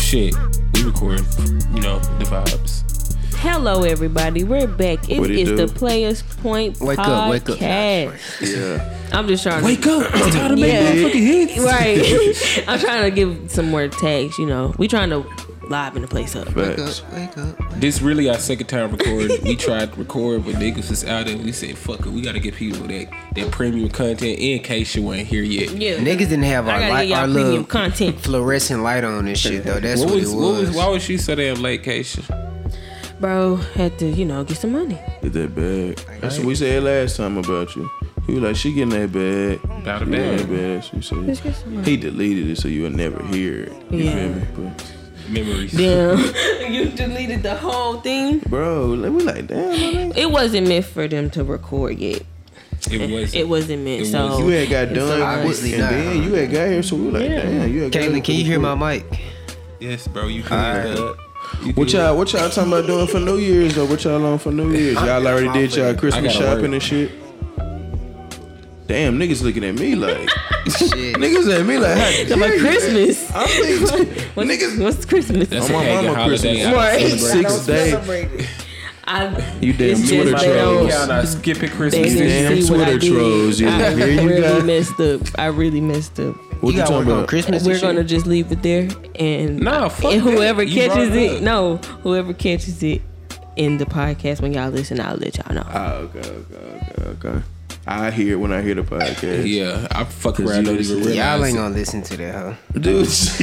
Shit, we recording. You know the vibes. Hello, everybody. We're back. It is the Players Point podcast. Wake up. Yeah. I'm just trying to Wake up! It's time to make motherfucking hits. Right. I'm trying to give some more tags. You know, we trying to liven the place up. Wake up. This really our second time recording. We tried to record, but niggas was out and we said, "Fuck it, we gotta get people that premium content." In case you ain't here yet. Yeah. Niggas didn't have I gotta get y'all our premium little content. fluorescent light on this shit though. That's what it was. Why was she so damn late, Keisha? Bro, had to, get some money. Get that bag. That's what we said last time about you. He was like, she getting that bag. About a She bag. getting that bag. She Let's get said, some money. he deleted it so you would never hear it. You Yeah. feel me? But, Memories. Damn. You deleted the whole thing? bro, we like, damn, my nigga. It wasn't meant for them to record yet. It wasn't meant. It So wasn't. You had got done, obviously and not, then you had got here, so we were like, damn, you had got Caitlin, here can you hear my quick. mic? Yes, bro. You can. Alright. What y'all talking about doing for New Year's though? What y'all on for New Year's? Y'all already did y'all Christmas I gotta shopping work. and shit. Damn, niggas looking at me like Shit. niggas at me like how like dare you? Christmas. I'm thinking niggas. What's Christmas? That's On a my pagan mama holiday. Christmas. I don't Right. celebrate. 6 days. You You damn Twitter trolls. Y'all not skipping They Christmas. didn't damn see what I Twitter did. trolls, yeah. I Here you really go. messed up. I really messed up. What you got talking work on about? Christmas? We're and shit? gonna just leave it there, and Fuck and whoever that. You catches brought it, up. whoever catches it in the podcast when y'all listen, I'll let y'all know. Okay. I hear it when I hear the podcast. Yeah, I fuck Cause around. you Don't even listen- realize. Y'all ain't it. gonna listen to that, huh? Dude,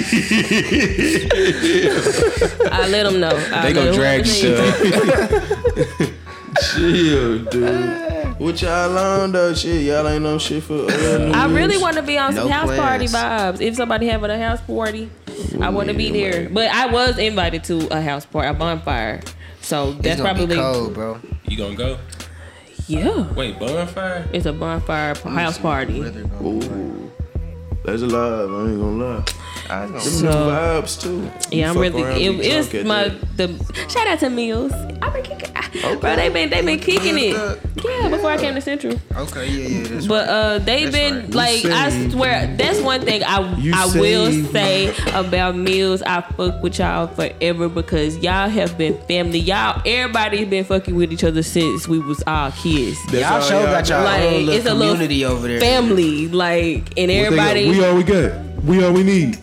I let them know. They gonna drag shit. chill, dude. What y'all on though? Shit, y'all ain't on shit for. New I really Year's? want to be on some No house party plans. vibes. If somebody having a house party, I want to be yeah, there. man. But I was invited to a house party, a bonfire. So It's that's gonna probably be cold, bro. You gonna go? yeah. Wait, bonfire? It's a bonfire house party. Ooh, that's a lie. I ain't gonna lie. I was gonna Them So- new vibes too. Yeah, I'm Fuck really. around, be drunk It's at my that. shout out to Mills. I've been kicking, bro. They been kicking it. Yeah, before I came to Central. Okay, yeah, that's But they've That's been right. like, I saved. swear that's one thing I will say about Mills. I fuck with y'all forever because y'all have been family. Y'all, everybody's been fucking with each other since we was all kids. That's y'all all show got y'all Like, own it's a little little community over there. Family, like, and everybody. We all we got. We all we need.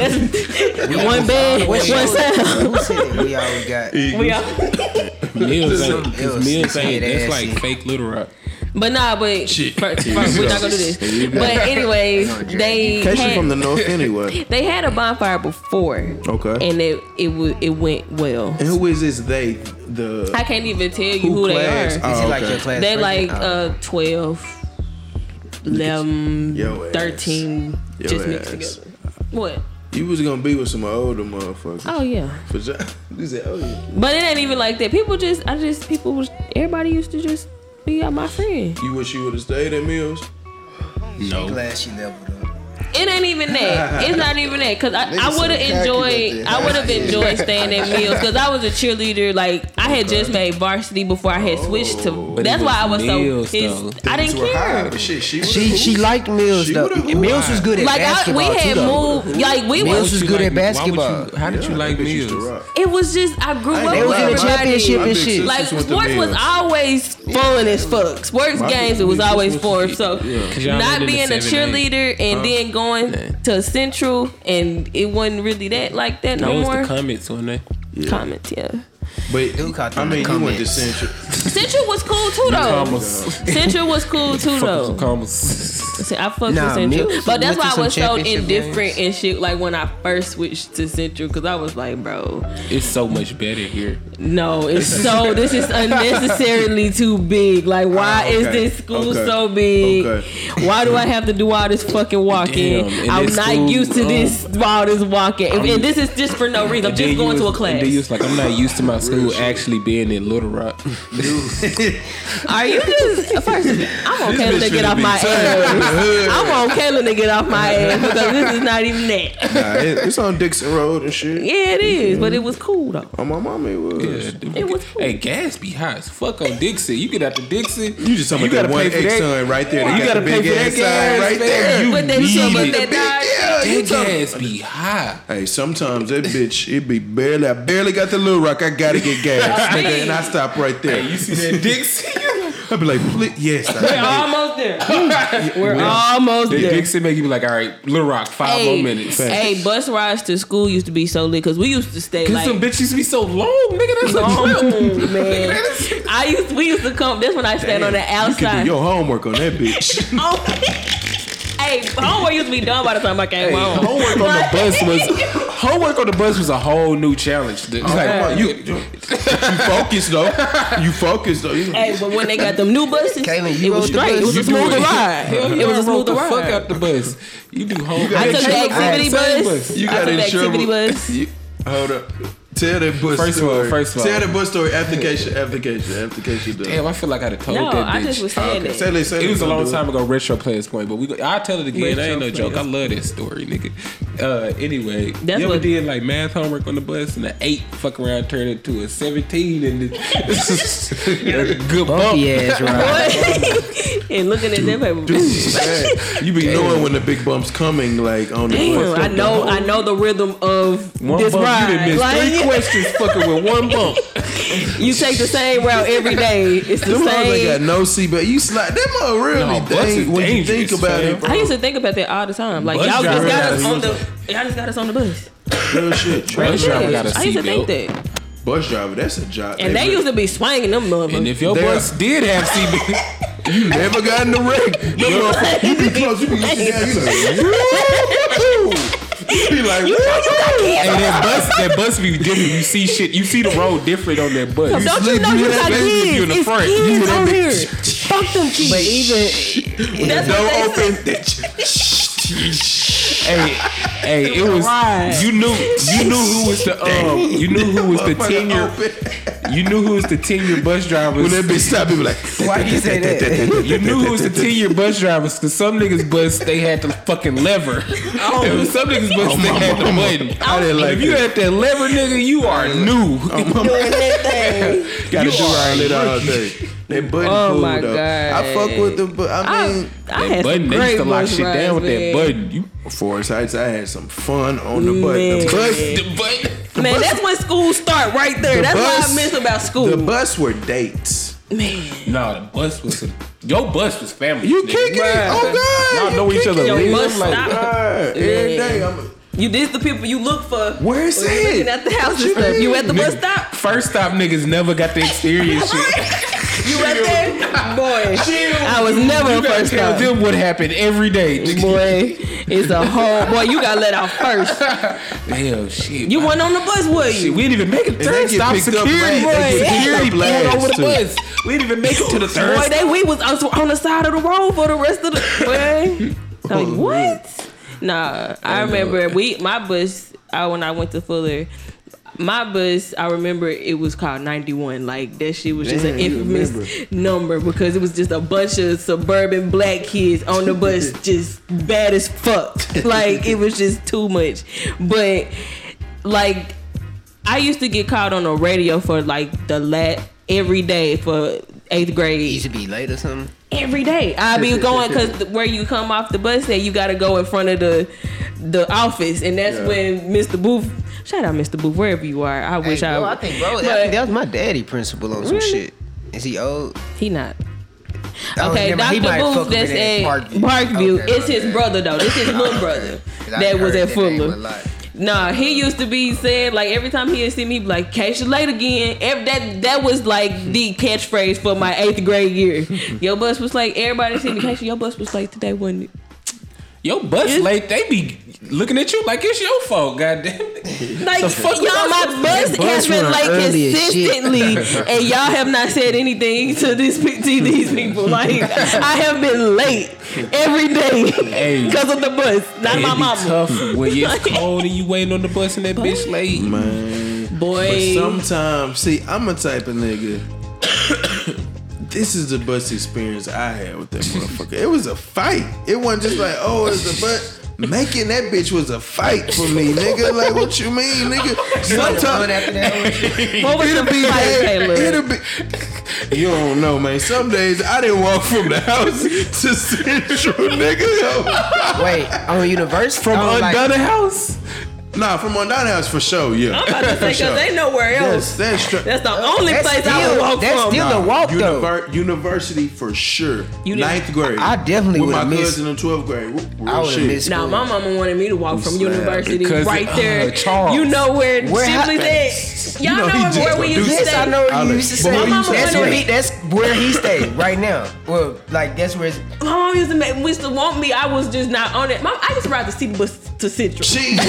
One bed, What one show? sound. Who said it? We all got. We all. Meals ain't. Some Cause else meals said ain't. That's ass like shit. fake Little Rock. But nah, but Shit. first, we're not gonna do this. But anyway, they Casey from the north anyway. they had a bonfire before, Okay. and it went well. And who is this they? The I can't even tell you who they class? are. Is he like okay. your class? They like president? 12, 11, Yo ass. 13, Yo just mixed ass. together. What? You was gonna be with some older motherfuckers. Oh yeah. For sure. You said, oh yeah. But it ain't even like that. Everybody used to just be my friend. You wish you would have stayed at Mills? No. Glad she leveled up. It ain't even that. It's not even that. Cause I would have enjoyed staying at Mills. Cause I was a cheerleader. Like I had just made varsity before I had switched to. But That's it why I was Mills, so. though. I didn't care. But shit, She liked Mills She though. would've And Mills was good at Like basketball we had too, though. moved. Like we Mills was. was You good like- at basketball. How did you like Meals? It was just I grew up They with was in the everybody. championship and shit. Like Sisters went to sports was Mills. always fun as fuck. Sports My games it big was always sisters fun. was- So Cause y'all not went in being the a 7, 8. cheerleader and then going to Central and it wasn't really that like that no That was more. the comments, wasn't it? Comments, yeah. But Dude caught I them mean, you went to comments. Central. Central was cool too though. Commas. Central was cool too Fuck with some though. commas. See, I fucked Nah, with Central, Mills but that's went to why I was some so championship indifferent games. and shit. Like when I first switched to Central, because I was like, bro, It's so much better here. no, it's so this is unnecessarily too big. Like, why is okay, this school okay, so big? okay. Why do I have to do all this fucking walking? Damn, and I'm this not school, used to this all this walking, and this is just for no reason. I'm And then just you going to a was- class. And then you was like, I'm not used to my school. school actually being in Little Rock. Are you just first? I'm on Kaylin to get off my ass. I'm on Kaylin to get off my ass because this is not even that. Nah, it's on Dixon Road and shit. Yeah, it is, but it was cool though. On my mama, it was. Yeah, It was cool. Hey, gas be high as fuck on Dixon. You get out to Dixon. You just talking about that one Exxon right there. You gotta pay for that gas right there. You But that need shit, but it. that That gas be high. Hey, sometimes that bitch, it be barely. I barely got the Little Rock. I gotta get gas, nigga, and I stop right there. You see that Dixon? I be like, please, yes. We're almost there. We're almost there. Dixon make you be like, all right, Little Rock, 5 more minutes. Hey, bus rides to school used to be so lit because we used to stay Cause like some bitches be so long, nigga. That's long, a trip. man. We used to come. That's when I stand on the You can outside. do your homework on that bitch. Hey, homework used to be done by the time I came home. Homework on the bus was a whole new challenge. It's like, you focus though. You focus though. Hey, but when they got them new buses, Kaylin, it you was rode the straight. It bus? was a smoother ride. It was a smoother the fuck ride. out the bus. You do homework. I took the activity bus. You I got took the insure. activity bus. Hold up. Tell that bus First of all. Tell that bus story. Application done. Damn, I feel like I'd have told No, that bitch. I just was saying that. Say It was a long do time ago, retro players point, but I'll tell it again. That ain't no Retro joke. I love that story, nigga. Anyway, That's you ever what- did like math homework on the bus and the 8 fuck around turned into a 17 and a good bump. Bumpy ass ride. And looking at that paper. You be knowing when the big bump's coming, like on the bus. Damn, I know the rhythm of One this bump, ride. you done missed Like, 3 questions fucking with one bump. you take the same route every day. It's the Them hoes ain't got same. no seatbelt. You slide them all really No, bus is dang, when you think dangerous, about fam. it, bro. I used to think about that all the time. Like Bus y'all just driver got gotta us be- on y'all just got us on the bus. Real shit. Bus driver got a I used to think seatbelt. that. Bus driver, that's a job. And they used to be swinging them And motherfuckers. if your Damn. bus did have seatbelt, you never got in the wreck. You be close. You be looking down. You like, you be like, and that bus be different. You see shit. You see the road different on that bus. Don't you know you got Especially if you in the kids? front. It's You kids that on here. bitch. Fuck them kids. But even That's don't what they open. Hey, it was Right. you knew who was the 10-year bus drivers. When that bitch stop, people like, why you say that? You knew who was the 10-year bus drivers because some niggas bus they had the fucking lever. And some niggas bus they had the button. I didn't like If you had that lever, nigga, you are new. doing that thing. gotta You do are all it all day. That button Oh cool my though. God. I fuck with the, but I mean, I That had button, some they used great to lock bus shit down rides, with that man. button. You Forest Heights, I had some fun on the bus. Man. The button. Man, that's when school start right there. The That's bus- what I miss about school. The bus were dates. Man. No, the bus was your bus was family. You nigga. kicking it? Right. Oh God! Y'all know you each other. kicking Your it. bus Like, stop. Every day. You this the people you look for. Where's when you it? looking at the house What and you stuff. You mean? at the bus Nigga, stop? First stop niggas never got the experience shit. You right there? Boy, I was never You a gotta first tell stop. them what happened every day. nigga. Boy, it's a whole boy. You got let out first. Damn shit. You went on the bus, was Shit, you? we didn't even make it. they Third get stop picked up security. last. They get Security picked up pulled last, over the too. bus. We didn't even make it to the third. Boy, we was on the side of the road for the rest of the. Boy, I'm like, what? Nah, I remember my bus. When I went to Fuller. My bus, I remember it was called 91. Like that shit was just an Damn, you infamous number because it was just a bunch of suburban black kids on the bus, just bad as fuck. Like it was just too much. But like I used to get called on the radio for like every day for 8th grade. You used to be late or something. Every day I be going because where you come off the bus at, you got to go in front of the office, and that's when Mr. Booth. Shout out Mr. Booth wherever you are. I wish Hey, bro, I I think but that was my daddy principal on some Really? shit. Is he old? he not. Oh, Okay, never mind. He might Dr. fuck Booth with that's it at Parkview. Parkview. Okay, It's my his bad. brother though. It's his little brother 'Cause I that was heard at that name a Fuller. lot. Nah, he used to be saying like every time he'd see me, he'd be like, "Catch you late again." That was like the catchphrase for my 8th grade year. Your bus was late. Everybody see me. Catch your bus was late today, wasn't it? Your bus late. They be looking at you like it's your fault. Goddamn. Like The fuck y'all, was I my supposed to bus do? has Bus been run late early as shit. consistently, and y'all have not said anything to these people. Like I have been late every day Hey. because of the bus, not Hey, my it be mama. tough when it's cold and you waiting on the bus and that bitch late. Man, Boy. But sometimes, see, I'm a type of nigga. This is the bus experience I had with that motherfucker. It was a fight. It wasn't just like, oh, it's a bus. Making that bitch was a fight for me, nigga. Like, what you mean, nigga? Sometimes after that. What was the fight, Caleb? it'll be. You don't know, man. Some days I didn't walk from the house to Central, nigga. Wait, on University? From Undone House. Nah, from Undone House for sure, yeah. I'm about to say, because they nowhere else. That's That's the only place I would walk That's from. still a walk, though. University for sure. You didn't- 9th grade. I definitely with my would've missed- cousin in 12th grade. Real I would've shit. missed- Now, my mama wanted me to walk from Slap. University Because, right there. Charles. You know where Shipley's at? Y'all You know he know just where we gonna used do to Yes, stay? I know where you used to But stay. where you used to That's stay? where he stayed right now. Well, like that's where it's My mom used to want me. I was just not on it. Mom, I used to ride the city bus to Central. Chill.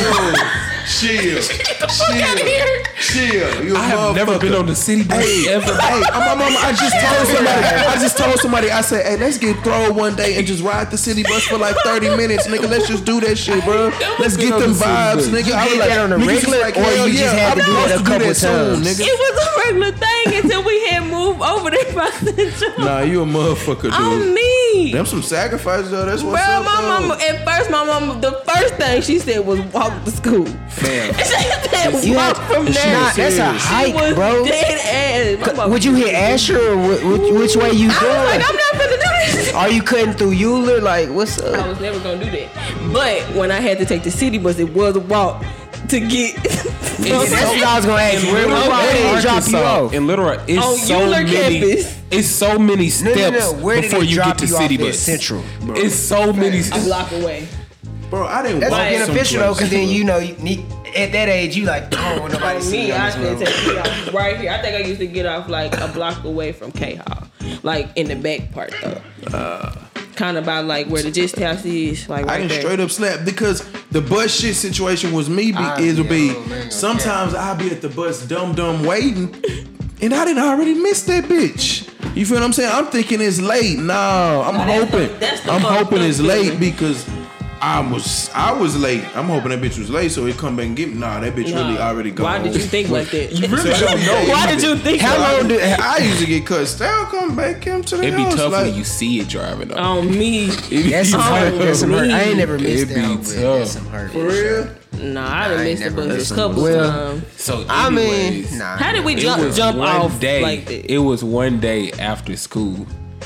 You I have never motherfucker. been on the city bus ever. Hey, my mama, I just told somebody, I said, hey, let's get thrown one day and just ride the city bus for like 30 minutes, nigga. Let's just do that shit, bro. Let's been get on them the city vibes, bus. nigga. You I was did like, that on a niggas regular, was like, or hell you just yeah, had to I'm do that a supposed to couple that soon, times? nigga. It was a regular thing until we had moved over there by Central. Nah, you a motherfucker, dude. On me. Them some sacrifices, though. That's what's Bro, up, my though. mama, at first, my mama, the first thing she said was walk to school. Fam. She said You walk had- from Nah, there. that's a She hike, was bro. dead ass. My mama Would you hit Asher or which way you I was going? like, I'm not gonna do this. Are you cutting through Euler? Like, what's I up? was never gonna do that. But when I had to take the city bus, it was a walk to get. That's what I was gonna ask. Where did it drop you off? In Little Rock, it's On so Euler many. campus. It's so many steps Where did before it you drop get to you city off at bus. Central? It's so many A steps. block away. Bro, I didn't That's walk beneficial though, because then someplace. you know, you need, at that age, you like, oh, nobody see Me, me on I this did road. take it off right here. I think I used to get off like a block away from K Hall, like in the back part though. Kind of by like where the Gist House is, like I right didn't there. straight up slap because the bus shit situation was me. Sometimes I'll be at the bus dumb waiting, and I didn't already miss that bitch. You feel what I'm saying? I'm thinking it's late. No, I'm hoping. that's the I'm fucked hoping up it's late feeling. because I was late. I'm hoping that bitch was late so it come back and get me. Nah, that bitch really already gone. Why did you think like that? You really don't know. Why did you think How like long did I used to get cussed out, come back into the It'd be house. tough like, when you see it driving up. on me? That's some hurt. That's some hurt. I ain't never missed It'd that. be but tough. That's some hurt. for real. Nah, I done I missed ain't the never bus missed a couple one. times. So I mean, anyways, nah. How did we it jump was off one day. like that? It was one day after school.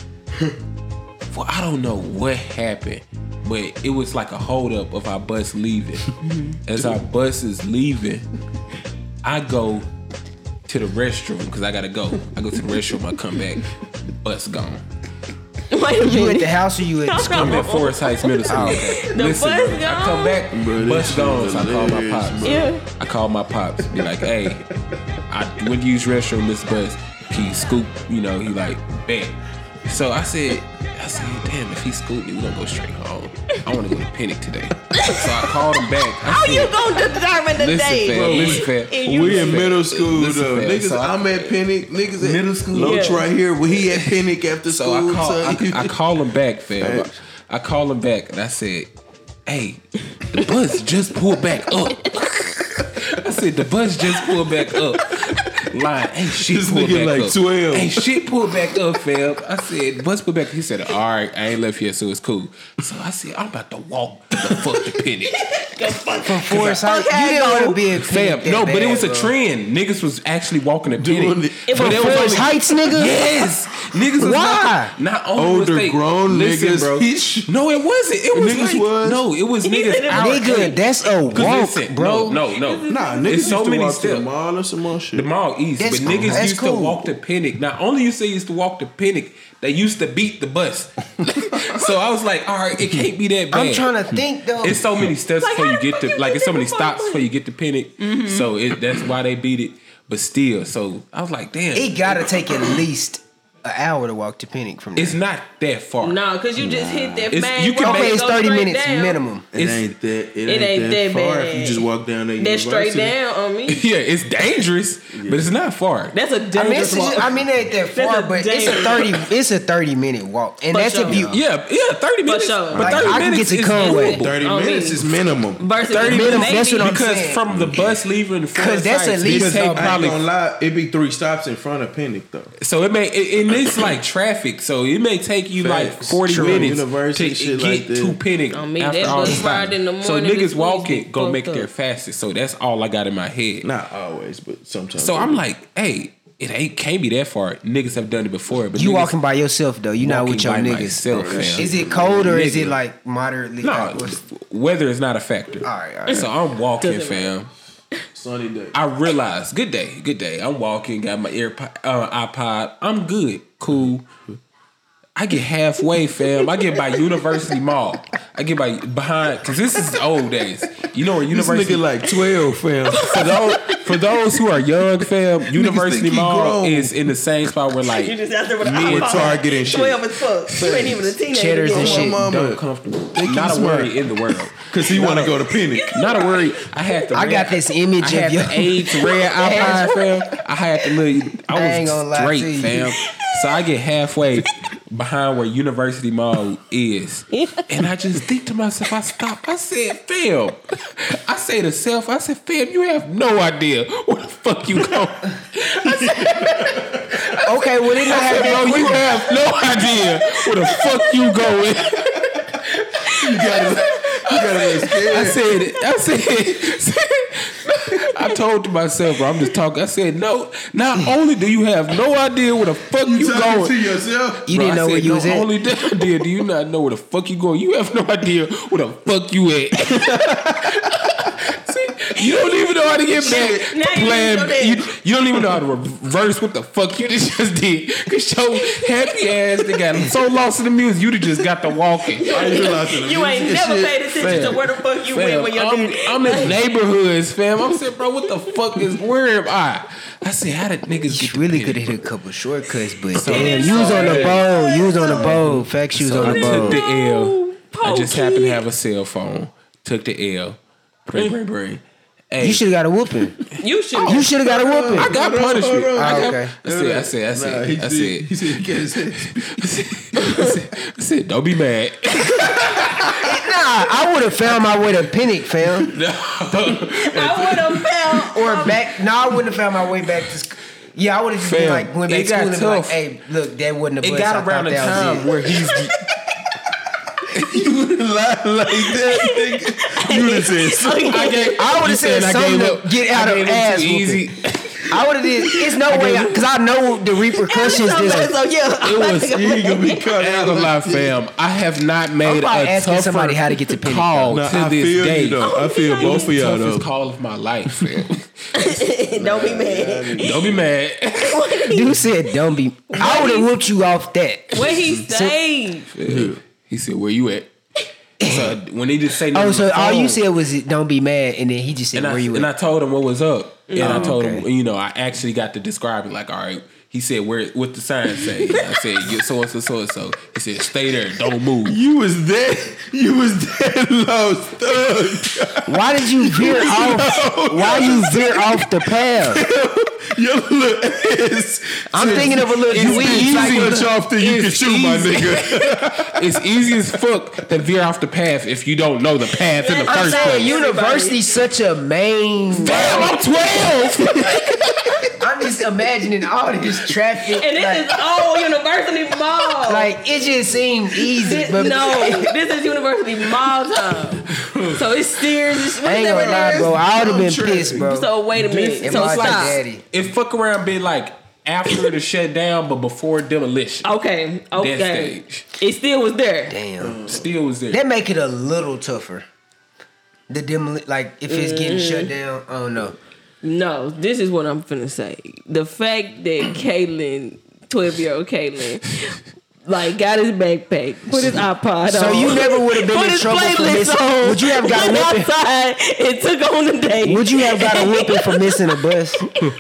Well, I don't know what happened, but it was like a holdup of our bus leaving. As our bus is leaving, I go to the restroom because I gotta go. I go to the restroom. I come back. Bus gone. Wait a You at minute. the house or you at the school? I'm at Forest Heights Middle School. The Listen, bus bro, I gone? come back, Bro, bus this gone. shit So I call my hilarious, pops. bro. Yeah. I call my pops. Be like, hey, I went to use restroom. This bus. He scoop. You know, he like bet. So I said, damn, if he scooped me, we gonna go straight home. I want to go to Pinnock today. So I called him back. I How said, you gonna determine the Listen, day? fam, listen, fam. And you We in said- middle school Listen, though. fam, Niggas, so I'm at Pinnock. Niggas at Middle school? Loach Yeah. right here. Well, he at Pinnock after So school. I call him back, fam. Facts. I call him back and I said, hey, the bus just pulled back up. I said, the bus just pulled back up. Line, ain't shit This pulled nigga back like up. 12. Ain't shit pulled back up, fam. I said, the bus pulled back. He said, all right, I ain't left yet, so it's cool. So I said, I'm about to walk the fuck to Pinnock. From Forest Heights? You didn't want to be a Fam, no, but it was a trend. Niggas was actually walking to Doing Pinnock. it. It But was there was Forest only- Heights, nigga? Yes, niggas was Why? not only was Older they, grown listen, niggas. bro. He- No, it wasn't. It was Niggas like, was? no, it was niggas. said it our Nigga, age. that's a 'Cause walk, listen, bro. No. Nah, niggas It's used so to many walk to the steps. mall or some more shit. The mall east, That's but cool. niggas That's used cool. to walk to Pinnock. Not only used to walk to Pinnock, they used to beat the bus. So I was like, all right, it can't be that bad. I'm trying to think though. It's so many steps Like, before how you the get fuck to you like get it's so there many before stops you before you get to Pinnock. So that's why they beat it. But still, so I was like, damn. It gotta take at least an hour to walk to Pennick from there. It's not that far. No, because you just hit that It's- main you can road make- Okay, and it's go 30 straight minutes down. minimum. It ain't ain't that that far bad. if you just walk down there. That's straight down on me. Yeah, it's dangerous, but it's not far. That's a I mean, dangerous walk. it ain't that far, a but dangerous it's a 30-minute walk, and For that's sure. if you. Yeah, 30 minutes. sure. But Like, 30 I can minutes get to is Conway. doable. 30 I mean- minutes is minimum. Versus 30 maybe. minutes, that's what I'm because saying. from the bus leaving from 'Cause that's at least it take a- I ain't probably gonna lie, it be 3 stops in front of Pennick though. so it may and it's like traffic, so it may take you like Facts. 40 True. minutes University, to shit get like that. to Pennick I mean, after that all bus the stops. ride in the So morning niggas is walking easy go fucked make it there up. fastest. So that's all I got in my head. Not always, but sometimes. So I'm like, hey, it can't be that far. Niggas have done it before, but You niggas walking by yourself though. You not walking with your by niggas. myself, fam. Is it cold or is Nigga. it like moderately? No, like, what's- weather is not a factor. all right. So I'm walking, Doesn't fam. sunny day. I realized, good day. I'm walking, got my iPod. I'm good, cool. I get halfway, fam. I get by University Mall. I get by behind, because this is the old days. You know where This University nigga like 12, fam. for those who are young, fam, University think he Mall grown. is in the same spot where like You just out there with an Me and iPhone. Target and shit. 12 as fuck. You ain't even a teenager. Cheddars yet. and shit. Mama, dumb comfortable. Think Not he's a smart. worry in the world. Cause he want to go to Pennick. Not a worry. I had the I got this image I had of you. the AIDS red iPod, fam. I had the little. I ain't was gonna lie to straight, you. fam. So I get halfway behind where University Mall is, and I just think to myself, I stop. I said, fam. I say to self, I said, fam, you have no idea where the fuck you going. Okay, well it not I said, have bro, you have no idea where the fuck you going. You gotta be scared. I said, I told to myself, bro, I'm just talking. I said, no, not only do you have no idea where the fuck you Talking going. to yourself. You Bro, didn't I know where said, you was not at. only idea do you not know where the fuck you going. You have no idea where the fuck you at. See, you don't even know how to get back. Now to you plan. know that. You don't even know how to reverse what the fuck you just did. Cause your happy ass, they got so lost in the music, you'd have just got to walking. I ain't realizing the You ain't music never and shit. paid attention Fam. to where the fuck you went Fam, when your daddy. I'm in neighborhoods, fam. I'm saying, bro, what the fuck is where am I? I said, how did niggas You get really to could Pennick? have hit a couple shortcuts, but So- damn, you was on the bowl. You was on the bowl. Facts, you was So on I the took bowl. the L. I just Pokey. happened to have a cell phone. Took the L. Bring. Hey, You should have got a whooping. You should. You should have got a whooping. I got punishment. hold on. I got- Okay. I said, He said, he got his head. I said, don't be mad. Nah, I would have found my way to Pennick, fam. I would have found. Or back. No, I wouldn't have found my way back to school. Yeah, I would have just been Fam, like, went back it to school got and be like, tough. hey, look, that wasn't a bus. It got I around thought the that was time it. where he's You would lie like that, nigga. You would have said, I would have said something to get out of ass too easy. whooping. I would have did. It's no way because I know the repercussions. So This yeah, It was. you ain't gonna be cut I ain't out. gonna lie, fam. I have not I'm made probably a asking tougher somebody how to get to Pennick. call Nah, to I this feel day. you though. I feel It both was of the y'all toughest though. call of my life, fam. don't be mad. Don't be mad. Dude said, "Don't be." I would have whooped you off that. What he say? He said, "Where you at?" So when he just say, Oh, nothing on so the all phone, you said was, "Don't be mad," and then he just said, and "Where you I at?" told him what was up, and I told okay. him, you know, I actually got to describe it. Like, all right. He said, "Where? What the sign say?" I said, "Get so and so, so and so." He said, "Stay there, don't move." You was that lost thug. Why did you veer off? Why you veer off the path? Your little ass. I'm thinking of a little It's dweeb. easy. Like, Much off that you can It's shoot, my easy. nigga. It's easy as fuck to veer off the path if you don't know the path in the I'm first saying place. university's such a main. Damn, I'm 12. I'm just imagining all this traffic. And this like, is old University Mall. like, it just seemed easy. But no, this is University Mall time. So it's serious. I ain't gonna lie, bro. I would have been pissed, bro. So wait a minute. If So I was stop. like daddy. If fuck around been like after the shutdown, but before demolition. Okay. That stage. It still was there. Damn. Still was there. That make it a little tougher. Like if it's getting shut down, I don't know. No, this is what I'm finna say. The fact that Caitlyn, 12-year-old Caitlyn, like got his backpack, put his iPod on. So you never would have been put in his trouble for playlist missing. on, Would you have got a went whooping? outside and took on the date. Would you have got a whooping for missing a bus?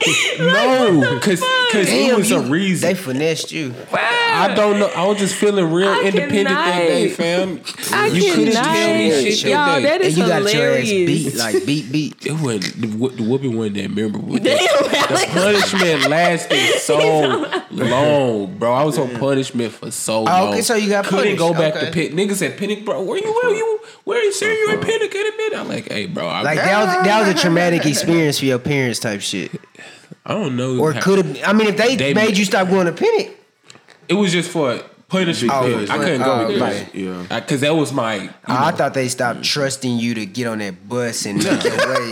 No, because it was a reason. They finessed you. I don't know. I was just feeling real I independent that day, fam. You couldn't tell me shit Y'all, that day. that is And you got your ass hilarious. beat, like beat. It wasn't the whooping wasn't that memorable. Damn, The punishment lasted so long, bro. I was on punishment for so long. Okay, so you got couldn't punished. go back Okay. to Pinnock. Niggas said Pinnock, bro. Where you say you in Pinnock in a minute? I'm like, hey, bro. Like that was a traumatic experience for your parents, type shit. I don't know. Or could have. I mean, if they made you stop going to Pinnock. It was just for punishment. Oh, I couldn't go with okay. that. Yeah. Because that was my. I thought they stopped trusting you to get on that bus and make your way.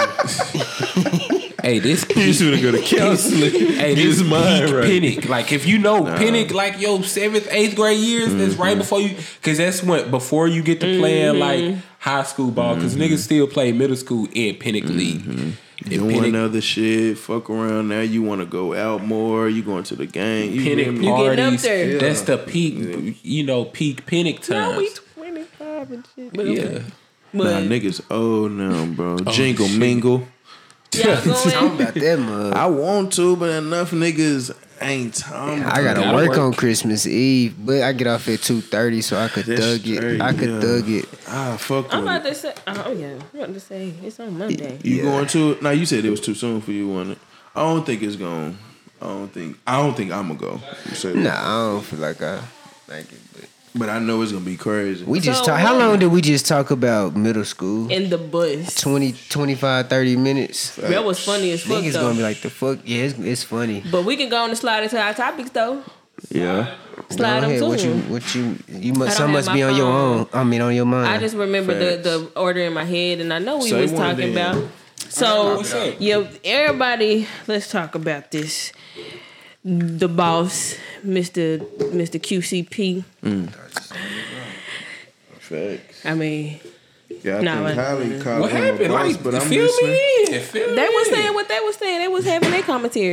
Hey, this You should have go to counseling. Hey, Get this his mind peak right. Pinnock. Like if you know Pinnock, like your 7th, 8th grade years, that's right before you, because that's when before you get to playing like high school ball. Because niggas still play middle school in Pinnock League. Doing other shit, fuck around. Now you want to go out more. You going to the game. You Pinnock feel me? getting up parties. there. That's the peak. You know, peak Pinnock times. No, we 25 and shit. But Yeah. okay. Nah, But niggas old now, bro. Oh, Jingle shit. mingle. y'all Talking going? about that mug. I want to, but enough niggas ain't talking. I gotta Gotta work work. on Christmas Eve, but I get off at 2:30, so I could That's thug it. straight, I could yeah. thug it. Ah, fuck I'm with about it. to say, oh yeah, I'm about to say it's on Monday. You Yeah. going to it? Now you said it was too soon for you, wasn't it? I don't think it's going. I don't think I'm gonna go. You said that. Nah, I don't feel like I like it. But I know it's gonna be crazy. We just So, talk. How long did we just talk about middle school? In the bus. 20, 25, 30 minutes. That was funny as fuck Niggas though. gonna be like, the fuck? Yeah, it's funny. But we can go on and slide into our topics though. Yeah. Slide Go them ahead. to What them. you must, I some don't must have be my on your phone. own. I mean, on your mind. I just remember the order in my head, and I know we Say was one talking then. about. So What's up? yeah, everybody, let's talk about this. The boss, Mr. QCP. Facts. I mean, Yeah, I Nah, think but- Holly called What him happened? a boss, Like, but I'm fill listening. me in. Fill they me was in. saying what they was saying. They was having their commentary.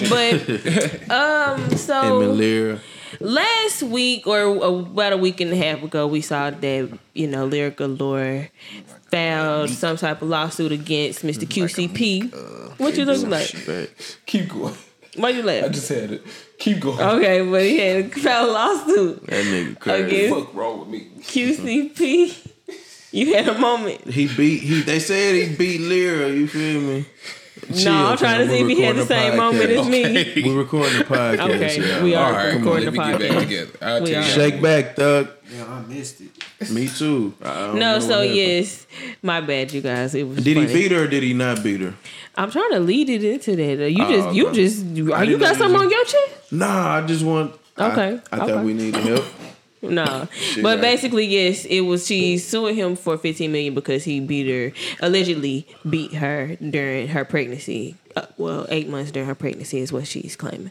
But so Him and Lyra. last week or about a week and a half ago, we saw that Lyrica Lore filed some type of lawsuit against Mr. QCP. What you looking like? Facts. Keep going. Why you I laughing? just had it. Keep going. Okay, but he had filed a lawsuit That nigga crazy. against Fuck wrong with me? QCP. You had a moment. They said he beat Lyra, you feel me? Chill, No, I'm trying to fam. see if We he had the recording same a moment as podcast. me. We're recording the podcast. Okay, yeah. we are All right, come on. recording Let the me get back podcast. together. I'll We tell are. you. Shake back, thug. Yeah, I missed it. Me too. I don't No, know so what happened. yes, my bad, you guys. It was. Did he funny. beat her or did he not beat her? I'm trying to lead it into that. You Oh, you okay. just, I you didn't got know something you- on your chest? Nah, I just want. Okay, I okay. thought we needed help. No, Shit, but right. basically, yes, it was. She suing him for $15 million because he allegedly beat her during her pregnancy. 8 months during her pregnancy is what she's claiming.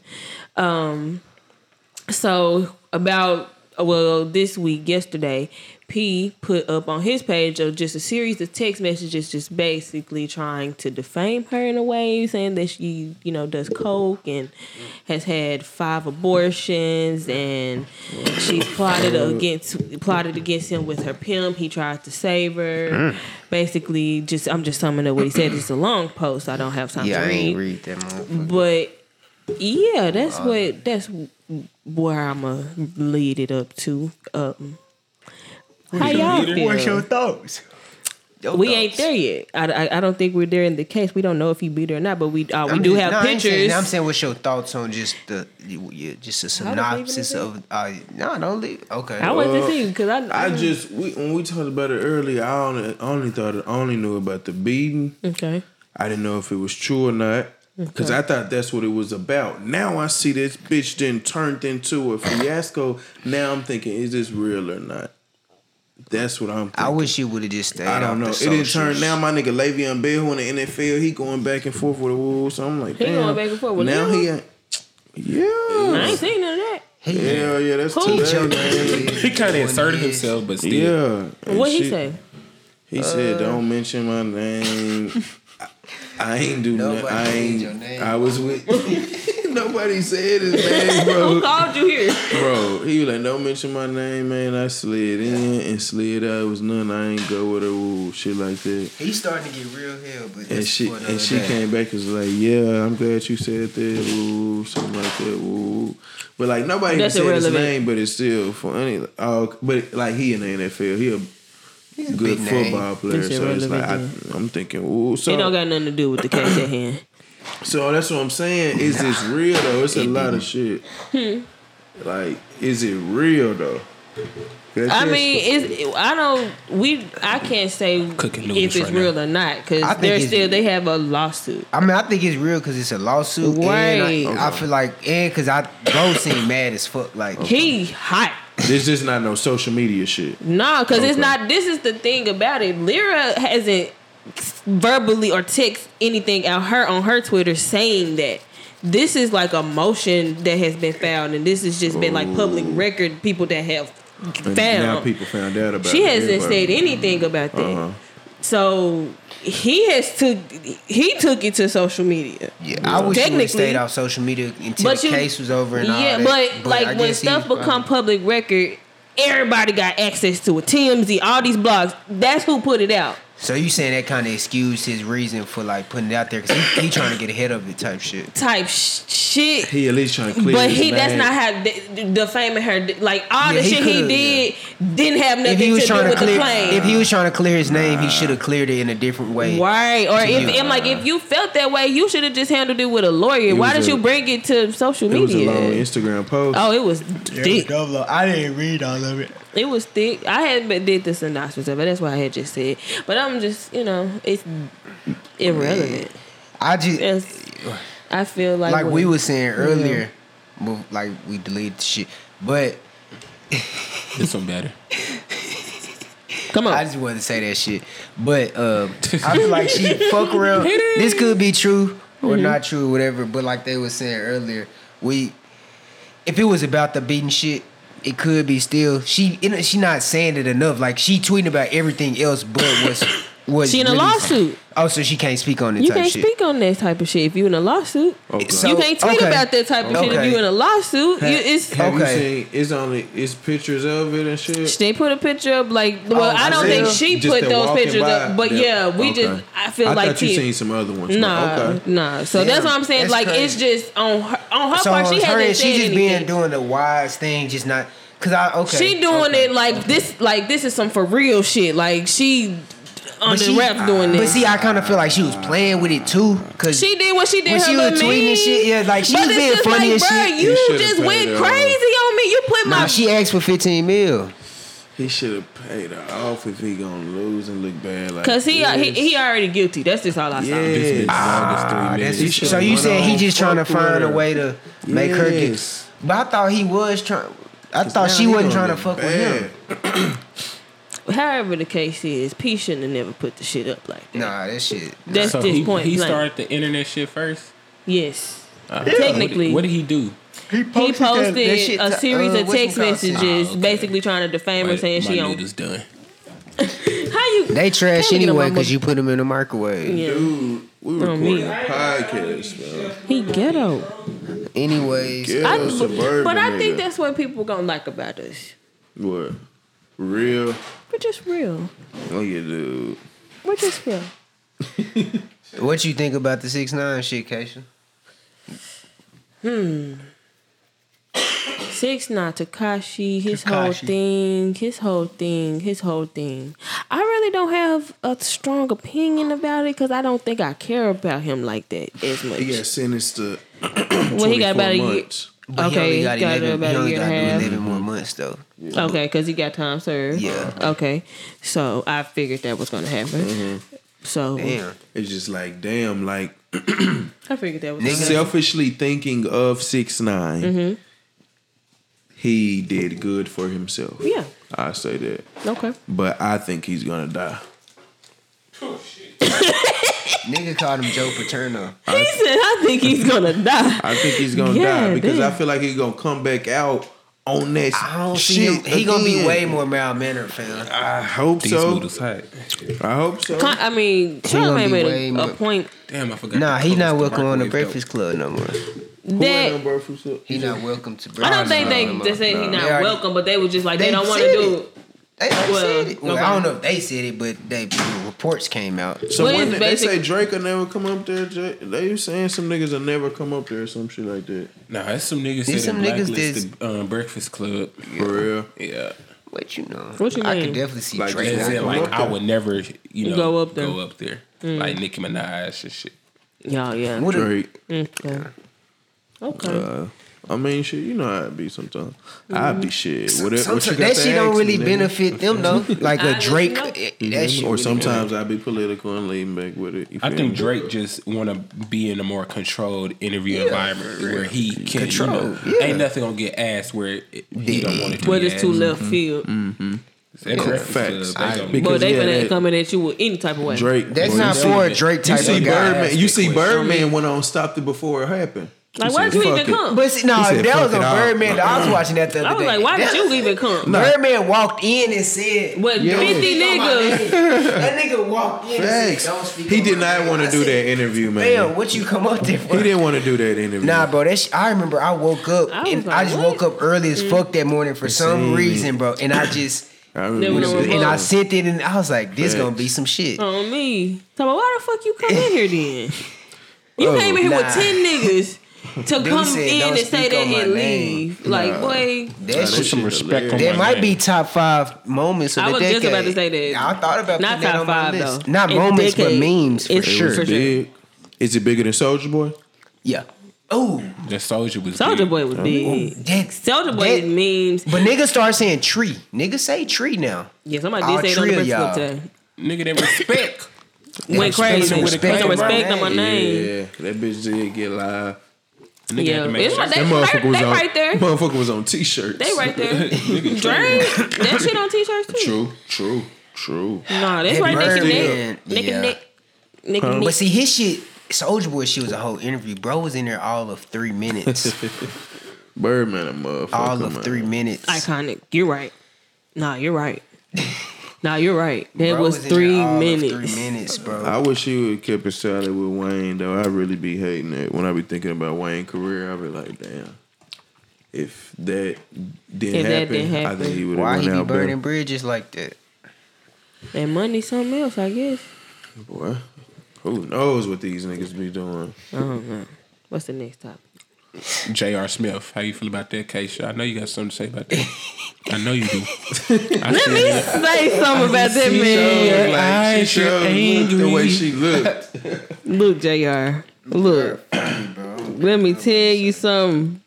So about this week, yesterday, P put up on his page just a series of text messages, just basically trying to defame her in a way, saying that she, does coke and has had 5 abortions, and she's plotted against him with her pimp. He tried to save her. Basically, I'm just summing up what he said. It's a long post. I don't have time Yeah, to I read. ain't read that motherfucker. But yeah, that's where I'ma lead it up to. How y'all feel? What's your thoughts? We ain't there yet. I don't think we're there in the case. We don't know if he beat her or not, but we do have pictures. I'm saying, what's your thoughts on just just a synopsis of? No, don't leave. Okay. I wanted to see because When we talked about it earlier, I only knew about the beating. okay. I didn't know if it was true or not. Because I thought that's what it was about. Now I see this bitch then turned into a fiasco. Now I'm thinking, is this real or not? That's what I'm thinking. I wish you would have just stayed. I don't know. It didn't turn. Now my nigga Le'Veon Bell, who in the NFL, he going back and forth with the Wolves. So I'm like, He damn. going back and forth with now Lil? he ain't. I Yeah. ain't seen none of that. Hell yeah, that's Who? too Teach your bad. kids. He kind of One inserted is- himself, but still. Yeah. And What he shit. say? He said, "Don't mention my name." I ain't do nothing. Nobody I needs ain't. your name. I was with. Nobody said his name, bro. Who called you here? Bro, he was like, don't mention my name, man. I slid in and slid out. It was nothing. I ain't go with her, shit like that. He's starting to get real hell, but And she came back and was like, yeah, I'm glad you said that, ooh, something like that, ooh. But like nobody even said his name, but it's still funny. But like he in the NFL, he a good football player, so it's like I'm thinking, ooh. So it don't got nothing to do with the case at hand. So that's what I'm saying. Is this real though? It's a lot of shit. Like, is it real though? I mean, I can't say if it's real or not because they have a lawsuit. I mean, I think it's real because it's a lawsuit, right? And I feel like, because Bro seemed mad as fuck. Like he hot. This is not no social media shit. No, because it's not. This is the thing about it. Lyra hasn't verbally or text anything out on her Twitter saying that. This is like a motion that has been found, and this has just been like public record. People that have found. Now people found out about it. She hasn't said anything about that. So he took it to social media. Yeah, I wish he would have stayed off social media until the case was over and all that. But like when stuff become public record, everybody got access to it. TMZ, all these blogs. That's who put it out. So you saying that kind of excused his reason for like putting it out there because he trying to get ahead of it type shit. Shit. He at least trying to clear his name. That's not how defaming her. Like all the shit he did didn't have nothing to do with the claim. If he was trying to clear his name, he should have cleared it in a different way. Right. Or if you felt that way, you should have just handled it with a lawyer. Why did you bring it to social media? It was a long Instagram post. Oh, it was thick. I didn't read all of it. It was thick. I hadn't did the synopsis of it. That's why I had just said. But I'm just, it's irrelevant. I feel like we were saying earlier, like we deleted the shit, but it's some better. Come on. I just wanted to say that shit, but I feel like she fuck around. This could be true or not true, or whatever. But like they were saying earlier, if it was about the beating shit. It could be still. She not saying it enough. Like she tweeting about everything else, but was she in a lawsuit? Oh, so she can't speak on it. You can't speak on that type of shit if you in a lawsuit. Okay. So, you can't tweet about that type of shit if you in a lawsuit. Have you seen? It's pictures of it and shit. They put a picture up I don't think she put those pictures up, but I feel like I thought you seen some other ones. Nah. So that's what I'm saying. Like crazy. It's just on her part. She hasn't said anything. She just doing the wise thing, just not. She doing it like this. Like this is some for real shit. Like she. On the rap doing this. But see, I kind of feel like she was playing with it too. Cause she did what she did. When she was tweeting and shit, yeah, like she was being funny and shit. You just went crazy on me. You put my. She asked for 15 mil. He should have paid her off if he gonna lose and look bad. Like, cause he already guilty. That's just all I saw. So you saying he just trying to find a way to make her get? But I thought he was trying. I thought she wasn't trying to fuck with him. However the case is, P shouldn't have never put the shit up like that. That shit. That's just point He blank. started the internet shit first? Yes. Technically. What did he do? He posted a series of text messages basically trying to defame her, saying she on. Is done. How you? They trash anyway because you put them in the microwave. Yeah. Dude, we recording a podcast, man. He ghetto. Anyways. But I think that's what people gonna like about us. What? Real? We're just real. Oh yeah, dude. We're just real. What you think about the 6ix9ine shit, Keisha? 6ix9ine, Tekashi, his whole thing. I really don't have a strong opinion about it because I don't think I care about him like that as much. He got sentenced to he got about a year. But okay, he only got about a year and a half. 11 more months though. Okay, because he got time served. Yeah. Okay, so I figured that was gonna happen. Mm-hmm. So damn, it's just like damn, like I figured that was selfishly thinking of 6ix9ine. Mm-hmm. He did good for himself. Yeah, I say that. Okay, but I think he's gonna die. Oh shit. Nigga called him Joe Paterno. He said, I think he's gonna die. I think he's gonna die because I feel like he's gonna come back out on that shit. He gonna be way more mild-mannered, fam. I hope so. I hope so. I mean, Charlamagne made a point. Damn, I forgot. Nah, he's not welcome on the Breakfast Club no more. Who ain't on birth control? He not welcome to birth. I don't think they said he not They already- welcome, but they were just like they don't want to said do it. it. They already Well, said it. Well, okay. I don't know if they said it, but the reports came out. So What when is they basic- say Drake will never come up there, they saying some niggas will never come up there or some shit like that. Nah, that's some niggas There's that some niggas blacklisted Breakfast Club. For real. Yeah. What you know? What you I mean? could definitely see Like, Drake. As in, not like, going I would never, Go up there. Go up there. Like Nicki Minaj and shit. Yeah. What a- Drake. Okay. Okay. I mean, shit, you know how it be sometimes. I'd be shit. What you Sometimes got that to shit don't ask really me, nigga? benefit them though. Like I a Drake, know. that shit. Or really sometimes I'd be political and lean back with it. You I feel think me? Drake just want to be in a more controlled interview environment where he can, Control, yeah. ain't nothing gonna get asked where he don't want it to But be it's too asked. left field. That Breakfast facts. Club, they gonna- Because, But they yeah, finna that- coming at you with any type of way. Drake. That's boy, not you for see- a Drake type You see of guy. Birdman. You see Birdman went on, stopped it before it happened. Like, He why said, did you "Fuck even it." come? But see, no, He said, that was "Fuck a it all." Birdman. I was watching that the I other was day. like, why did you even come? Birdman walked in and said, What, "Yo, 50 speak on my niggas?" name." That nigga walked in and Facts. said, "Don't speak He on did my not name." want I to do said, that interview, man. Damn, what you come up there for? He didn't want to do that interview. Nah, bro. I remember I woke up I was and like, I just what? woke up early as fuck that morning for some Same. reason, bro. And I just I Never remember know that. what and I sent it and I was like, this Facts. gonna be some shit. On me. So why the fuck you come in here then? You came in here nah. with 10 niggas to He come said, in "Don't and say speak that on my and name." leave. Like, boy, That Put shit, some respect on that my might name. be top 5 moments of I the was decade. just about to say that. I thought about Not putting that top on my 5 list. though. Not In moments, but decade. memes for It's sure. It was big. Is it bigger than Soulja Boy? Yeah. Oh, That Soldier was Soulja big. Boy was big. that Soulja Boy that- memes. But niggas start saying tree. Niggas say tree now. Yeah, somebody All did say it on the three of Breakfast Club y'all. today. Nigga that respect. Went crazy. Put respect some on my respect on my name. name. Yeah, that bitch did get live. Nigga Yeah, had to make it's sure- like That they motherfucker was they on. right there. Motherfucker was on t-shirts. They right there. Drake, that shit on t-shirts too. True. Nah, that's That right next to Birdman, neck. Neck yeah. and neck. Neck and But neck. see, his shit, Soulja Boy shit was a whole interview. Bro was in there all of 3 minutes. Birdman a motherfucker. all of man. 3 minutes. Iconic. You're right. Nah, you're right. Nah, you're right. That Bro was in there 3 all of minutes. 3 minutes, bro. I wish he would have kept it solid with Wayne though. I really be hating that. When I be thinking about Wayne's career, I be like, damn. If that didn't happen, I think he would Why have he went be out burning better. bridges like that? And money something else, I guess. Boy, who knows what these niggas be doing? I don't know. What's the next topic? J.R. Smith. How you feel about that case? I know you got something to say about that. I know you do. I Let see me it. say something about that Your man. eyes, she you're sure looked the angry. way she looked. Look, JR. Look. Let me tell you something.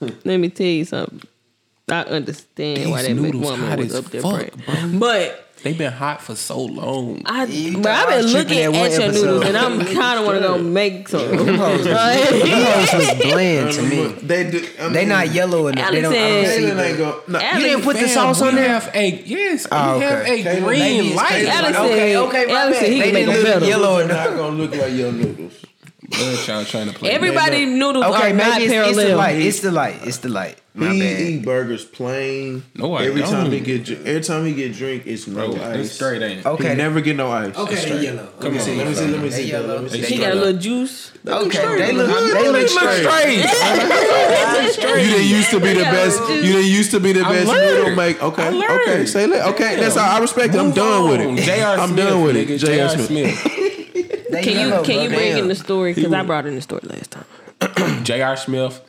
I understand why These that noodles woman hot was as up there, fuck, praying. But They been hot for so long. I've You been thought I was looking tripping at that one your episode. noodles, and I'm kind of want to go make some. Them hoes was bland to me. They do. I They mean, not yellow enough. They don't, I don't Alex see Kaylin the- ain't go. No, Alex, You didn't put the Fam, sauce on we there? have a yes. Oh, we have okay. a Kaylin, green maybe it's light. Kaylin. Alex Okay, said- okay, my Alex bad. said he They can make didn't them look better. yellow They're enough. not gonna look like your noodles. Blood y'all trying to play. Everybody noodles Okay, are not maybe it's the parallel. light. It's the light. It's the light. My He bad. eat burgers plain. No, I every time don't. every time he get drink, it's no Bro, ice. it's straight ain't. Okay. He never get no ice. Okay, It's they straight. yellow. Let me see. Let me see. Let me see. yellow. Let me see. They He got a little juice. Okay, they look straight. You didn't used to be the best. You didn't used to be the best learned. noodle make. Okay, I learned. okay. Say that. Okay, that's all. I respect it. I'm Move done with on. it. J.R. I'm Smith, done with it. nigga. J.R. J.R. Smith. They Can yellow, you bro. bring Damn. in the story? Because I brought in the story last time. J.R. Smith.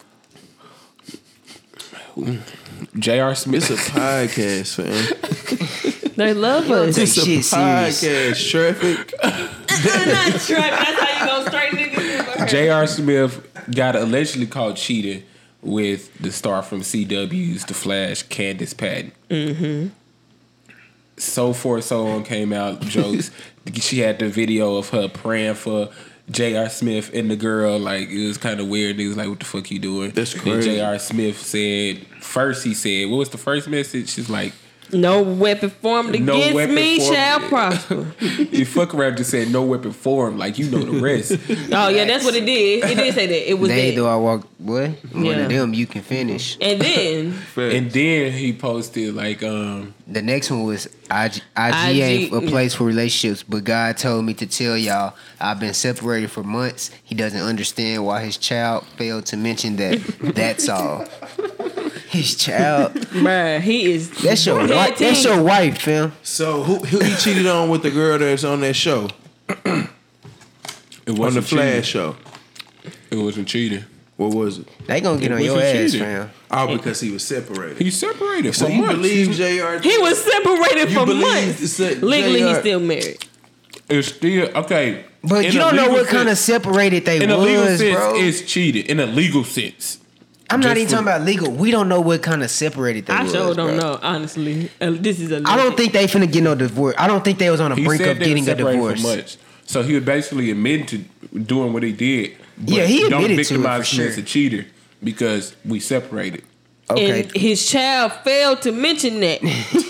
J.R. Smith. It's a podcast, fam. They love us. Take It's a shit serious. podcast. Traffic. I'm not sure. That's how you go straight niggas. J.R. Smith got allegedly caught cheating with the star from CW's The Flash, Candace Patton. Mm-hmm. So Forth, So On came out, jokes. She had the video of her praying for J.R. Smith and the girl. Like, it was kind of weird. Niggas like, what the fuck you doing? That's Then crazy. J.R. Smith said, first he said, what was the first message? She's like, No weapon formed No against weapon me formed- shall prosper. You fuck around just said no weapon form, like you know the rest. Oh yeah, that's what it did. It did say that. It was They that. do I walk, boy? One Yeah. of them you can finish. And then And then he posted like The next one was IG ain't a place for relationships, but God told me to tell y'all I've been separated for months. He doesn't understand why his child failed to mention that. That's all. His child. bruh, he is That's your wife. That's your wife, fam. So who he cheated on with the girl that's on that show? it On the wasn't Flash cheating. show. It wasn't cheating. What was it? They gonna get It on your wasn't ass, cheating. fam. Oh, because he was separated. He separated So for you months. believe JR? He was separated You for believe months. it's a- Legally, he's JR still married. It's still okay. But in you a don't know legal what kind of sense- separated they in a legal was, sense, bro. it's cheating. In a legal sense, I'm not just even for- talking about legal. We don't know what kind of separated they I was. sure don't bro. know, honestly. This is a. I don't think they finna get no divorce. I don't think they was on the he brink said of they getting were a separated divorce. for months. So he was basically admitting to doing what he did. But Yeah, he don't admitted to it victimize for him sure. as a cheater because we separated. Okay. And his child failed to mention that.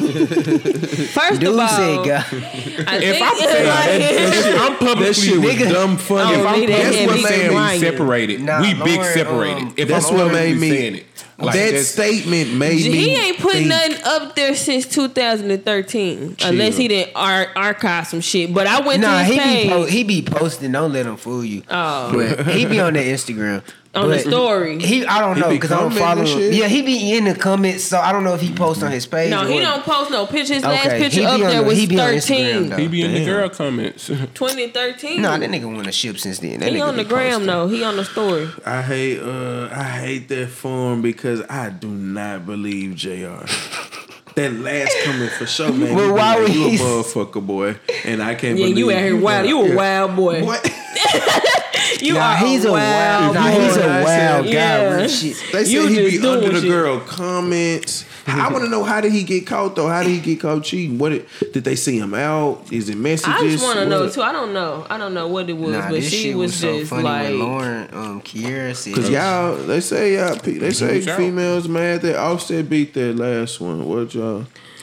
First Dude of all, said, God. I If think I'm saying it's I'm publicly That shit was Nigga. dumb funny. Oh, if I'm nigga, that publicly had me saying we crying. separated, Nah, we big Lauren, separated. If that's I'm what publicly made me. saying it, like that that's- statement made me. he ain't put think, nothing up there since 2013, unless he didn't archive some shit. But I went Nah, to his page he be posting. Don't let him fool you. Oh. But he be on the Instagram. on the But story. I don't He know be because I don't commenting follow and him. shit? Yeah, he be in the comments, so I don't know if he posts on his page. No, or he what. don't post no picture. His last Okay, picture he up be on there the- was he be on 13. Instagram, though. he be in the Damn. girl comments. 2013. Nah, that nigga won a ship since then. That He nigga on the be gram posting. though. He on the story. I hate that form because I do not believe JR. That last comment for sure, man. Well, why you would a he- motherfucker, boy, and I can't Yeah, believe you out here wild. You a Yeah. wild boy. What? You Nah, are he's a wild. boy. Nah, he's a I wild said- guy. Yeah. Real shit. They You said he just be doing under the shit. girl comments. I want to know, how did he get caught though? How did he get caught cheating? Did they see him out? Is it messages? I just want to know What? too. I don't know what it was, Nah, but this she shit was so just funny like. when Lauren Kiera said, Cause y'all, they say Who's out? females mad that Offset beat that last one. What y'all?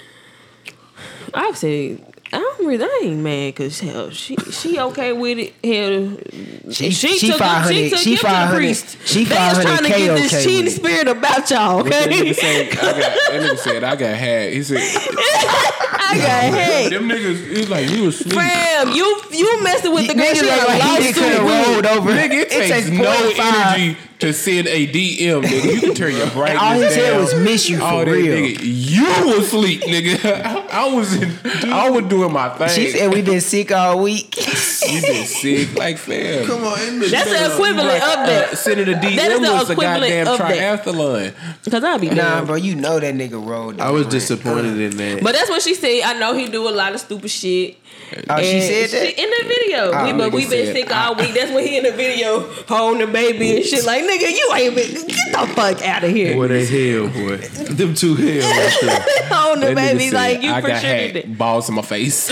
I've said I ain't mad because hell, she okay with it. Hell, She took 500. him to She the 500. priest. She They was trying to 500K get this okay cheating with it. spirit about y'all. That Okay, nigga said, I got had. He said, I got hate. them niggas, he was like, you was sleep. Fam, you messing with the girl. Niggas She act had like a he lawsuit could have with. rolled over. Nigga, it takes no 0.5. energy to send a DM, nigga. You can turn your brightness All he down. said was miss you All for that, real. Nigga, you was asleep, nigga. I was doing my thing. She said we been sick all week. You been sick, like fam. Come on, in the That's the equivalent of that. Sending a That is DM the was a equivalent goddamn of that. triathlon. Because I'll be Nah, down. bro, you know that nigga rolled. I was the disappointed in that. But that's what she said. I know he do a lot of stupid shit. Oh, she And said that? in the video. Oh, We've been said, sick all week. That's when he in the video holding the baby and shit. Like, nigga, you ain't been. Get the fuck out of here. Boy, they hell, boy. Them two hell right there. Holding the That nigga baby said, like you I for got sure hacked. did that. Balls in my face.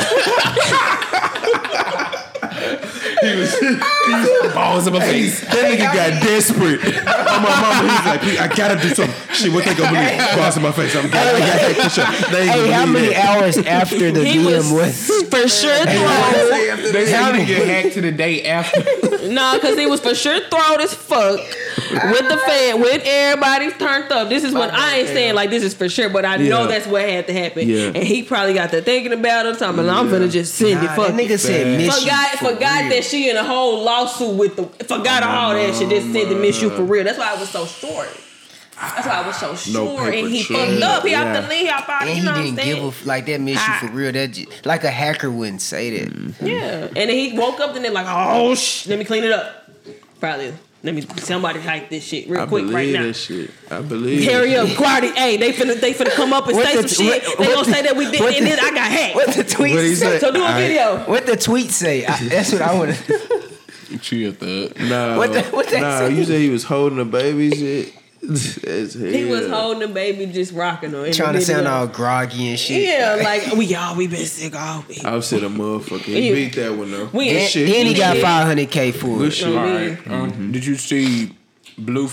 Balls in my face. That nigga got desperate. On my mama, he's like, "Please, I gotta do something. Shit, what they gonna believe? Balls in my face. I got that for sure. They ain't Hey, gonna how believe many that. hours after the He DM was was? for sure thrown. They said you get hacked to the day after. Nah, because he was for sure thrown as fuck with the fan, with everybody turned up. This is what I ain't saying like this is for sure, but I know Yeah. that's what had to happen. Yeah. And he probably got to thinking about it. Something. I'm finna just send it. Nah, Fuck that nigga it. said miss you. Forgot real. that she in a whole lawsuit with the. Forgot all that shit. Just said to miss you for real. That's why I was so short. That's why I was so No sure. And he paper trail. fucked up. He Yeah. out the league. Out And you he know what I'm didn't saying? give a like that miss you for real. Like a hacker wouldn't say that. Yeah. And then he woke up and then like, oh let me clean it up. Probably. Let me somebody hype this shit real I quick believe right now. that shit. I believe. Hurry up, Cardi. Hey, they finna come up and What say the- some shit. what- They what gonna the- say that we did what and the- then I got hacked. What the tweet What he say? said? So do a I- video. What the tweet say? That's what I want to. Chill, thug. Nah, What they nah. say? You said he was holding a baby. Shit. That's hell. He was holding the baby, just rocking her. in the Trying to sound video. all groggy and shit. Yeah, like we been sick all week. I said a motherfucker. He Yeah. beat that one though. We- Good And, shit. and he got Yeah. 500K for Good it. shit. All right. Did you see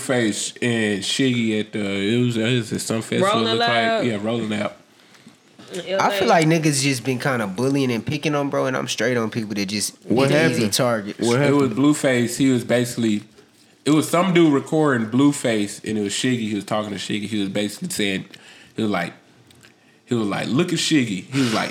Blueface and Shiggy at the it was some festival? Rolling it looked Loud? like, yeah, Rolling Out. I feel like niggas just been kind of bullying and picking on, bro, and I'm straight on people that just What easy happened? targets. What It was happened? Blueface. He was basically, it was some dude recording Blueface, and it was Shiggy. He was talking to Shiggy. He was basically saying, he was like, look at Shiggy. He was like,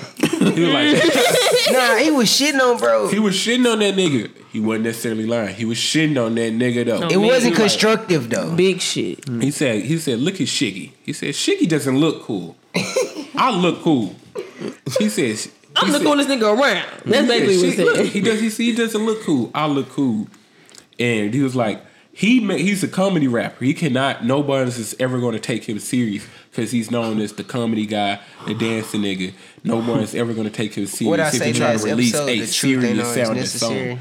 Nah, he was shitting on, bro. he was shitting on that nigga. He wasn't necessarily lying. He was shitting on that nigga though. It wasn't constructive though. Big shit. He said, look at Shiggy. He said, Shiggy doesn't look cool. I look cool. He says, I'm the coolest nigga around. That's basically what he said. He doesn't look cool. I look cool. And he was like, he's a comedy rapper. He cannot, nobody is ever going to take him serious because he's known as the comedy guy, the dancing nigga. No one's ever going to take him serious What I if say he try last to release episode, a the truth ain't serious always sounding necessary.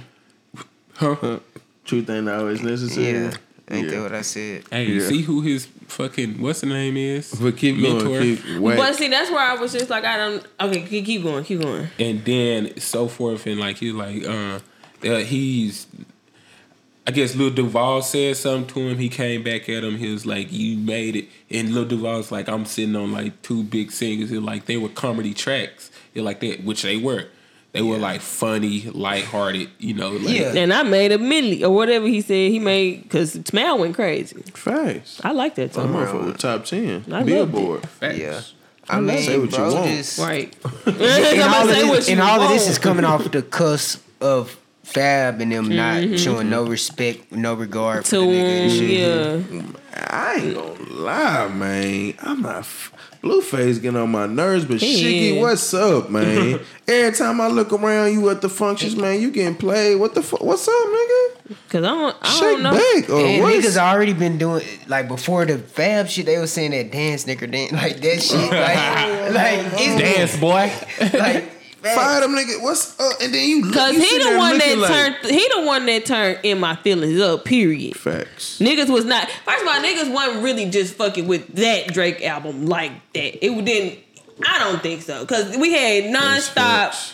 song. Truth ain't always necessary. Yeah, ain't that what I said? Hey, you see who his fucking, what's the name is? But keep Mentor. going. But see, that's where I was just like, I don't. Okay, keep going. And then so forth, and like he's like, he's, I guess Lil Duval said something to him. He came back at him. He was like, "You made it." And Lil Duval's like, "I'm sitting on like two big singers." It like they were comedy tracks. It like that, which they were. They were like funny, lighthearted, you know. Like, Yeah. And I made a milli or whatever he said he made because Smell went crazy. Facts. I like that I'm song. motherfucker top 10. I loved Billboard. facts. Yeah. I mean, Say what you bro, want. just- Right. And all, Say of what this, you and all of this want. is coming off the cusp of Fab and them not showing no respect, no regard for To the nigga and shit. yeah. I ain't gonna lie, man. I'm not. Blueface getting on my nerves, but Shiggy, Yeah. what's up, man? Every time I look around you at the functions, man, you getting played. What the fuck? What's up, nigga? Cause I Shake don't know. back or And what? niggas already been doing like before the Fab shit. They was saying that dance, nigga, dance like that shit. Like it's Dance, boy. like Fire them niggas. What's up? And then you Cause you he sitting the there one looking that turned in my feelings up. Period. Facts. Niggas was not. First of all, niggas wasn't really just fucking with that Drake album like that. It didn't. I don't think so. Cause we had nonstop.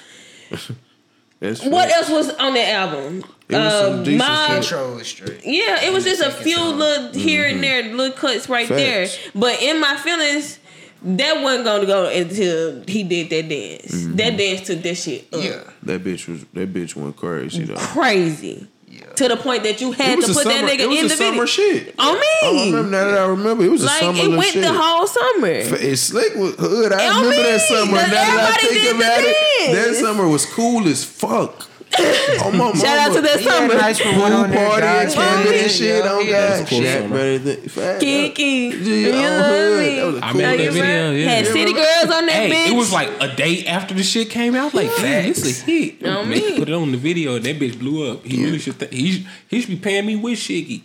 That's What facts. else was on that album? It was some decent Mob. control was straight. Yeah, it was just a Second few song. little here and there, little cuts right there. Facts. But in my feelings, that wasn't gonna go until he did that dance. That dance took that shit up. Yeah. That bitch went crazy though. Crazy. Yeah. To the point that you had It was to a put that summer- nigga it was in a the summer video. shit. On me. I remember now that I remember. It was a Like summer it little went shit. the whole summer. It's slick with hood. I On remember me, that summer. Now cause that I everybody think did the about it, that dance. summer was cool as fuck. Oh my Shout out to that He had summer. a nice one Pool on there, party and guys. camping Yeah. and shit. Oh Yeah. God, cool Shaq summer. better than fact. Kiki, you on love hood. me. That was a I cool remember You that video, yeah. Had Yeah, city remember? girls on that Hey, bitch. it was like a day after the shit came out. Like, damn, this is a hit. Know Man, me. put it on the video, and that bitch blew up. He really should. He should be paying me with Shiggy.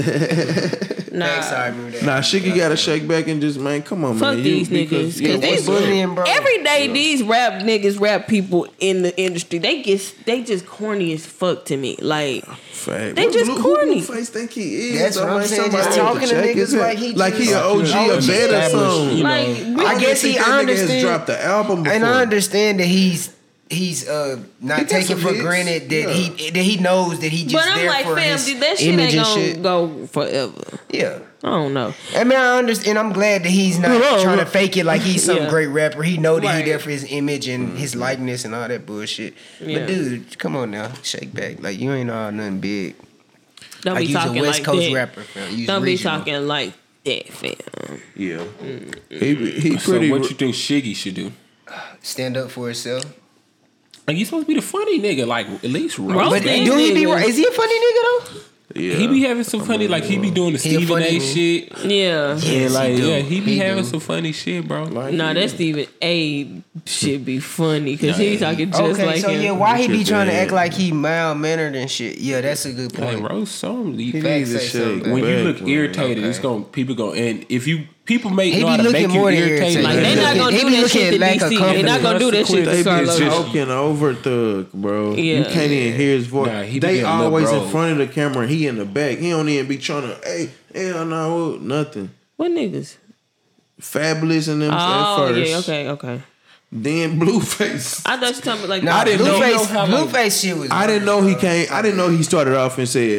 nah. Thanks, I remember that. Nah, Shiggy gotta shake back and just man, come on, Fuck man. these niggas, because- 'cause they what's up? bullying, bro. Every day, these rap niggas, rap people in the industry, they just corny as fuck to me. Like, Fact. They just Who corny. Blueface think he is? That's what though, I'm man? saying, Somebody just have talking to check niggas his head. like he like he just- an OG, a OG vet or established, something. you know. like I guess think he that nigga has understand. dropped the album before. And I understand that he's He not got taking some for hits. granted that Yeah. he knows that he just but I'm there like, for fam, his dude, that shit image ain't and gonna shit. go forever. Yeah. I don't know. I mean, I understand. I'm glad that he's not trying to fake it like he's some Yeah. great rapper. He know that Right. he there for his image and his likeness and all that bullshit. Yeah. But dude, come on now, shake back. Like you ain't all nothing big. Don't Like be you's a talking West like Coast that. rapper, fam. You's Don't be regional. talking like that, fam. Yeah. He So, pretty. what you think Shiggy should do? Stand up for himself. Like, he's supposed to be the funny nigga. Like, at least roast Roast But these do he be? niggas. Is he a funny nigga though? yeah. He be having some funny, like he be doing the He a Stephen funny A. dude. shit. Yeah. Yes, And like, he do. yeah, he be He having do. some funny shit, bro. Like, Nah, that Stephen A. should be funny because he talking just Okay, like so him. yeah, why he be Get trying to your act bag. like he mild mannered and shit? Yeah, that's a good Like, point. roast some. He Facts needs to say shake something. When you back, look man. irritated, it's Okay. gonna people go. And if you people make He know be how to looking make you more than irritated, irritated. Like, they He not looking- gonna he do be that looking shit to lack of DC. They not gonna do that shit They to be Charlotte. joking over Thug, bro. You Yeah. can't even hear his voice. Nah, he be They getting little always bro. in front of the camera and he in the back. He don't even be trying to, hey, hell no, nothing. What niggas? Fabulous and them Oh, at first. yeah, okay. Then Blueface. I thought you talking about like Nah, I didn't know Blueface, how, like- Blueface shit was. I didn't know he came. I didn't know he started off and said,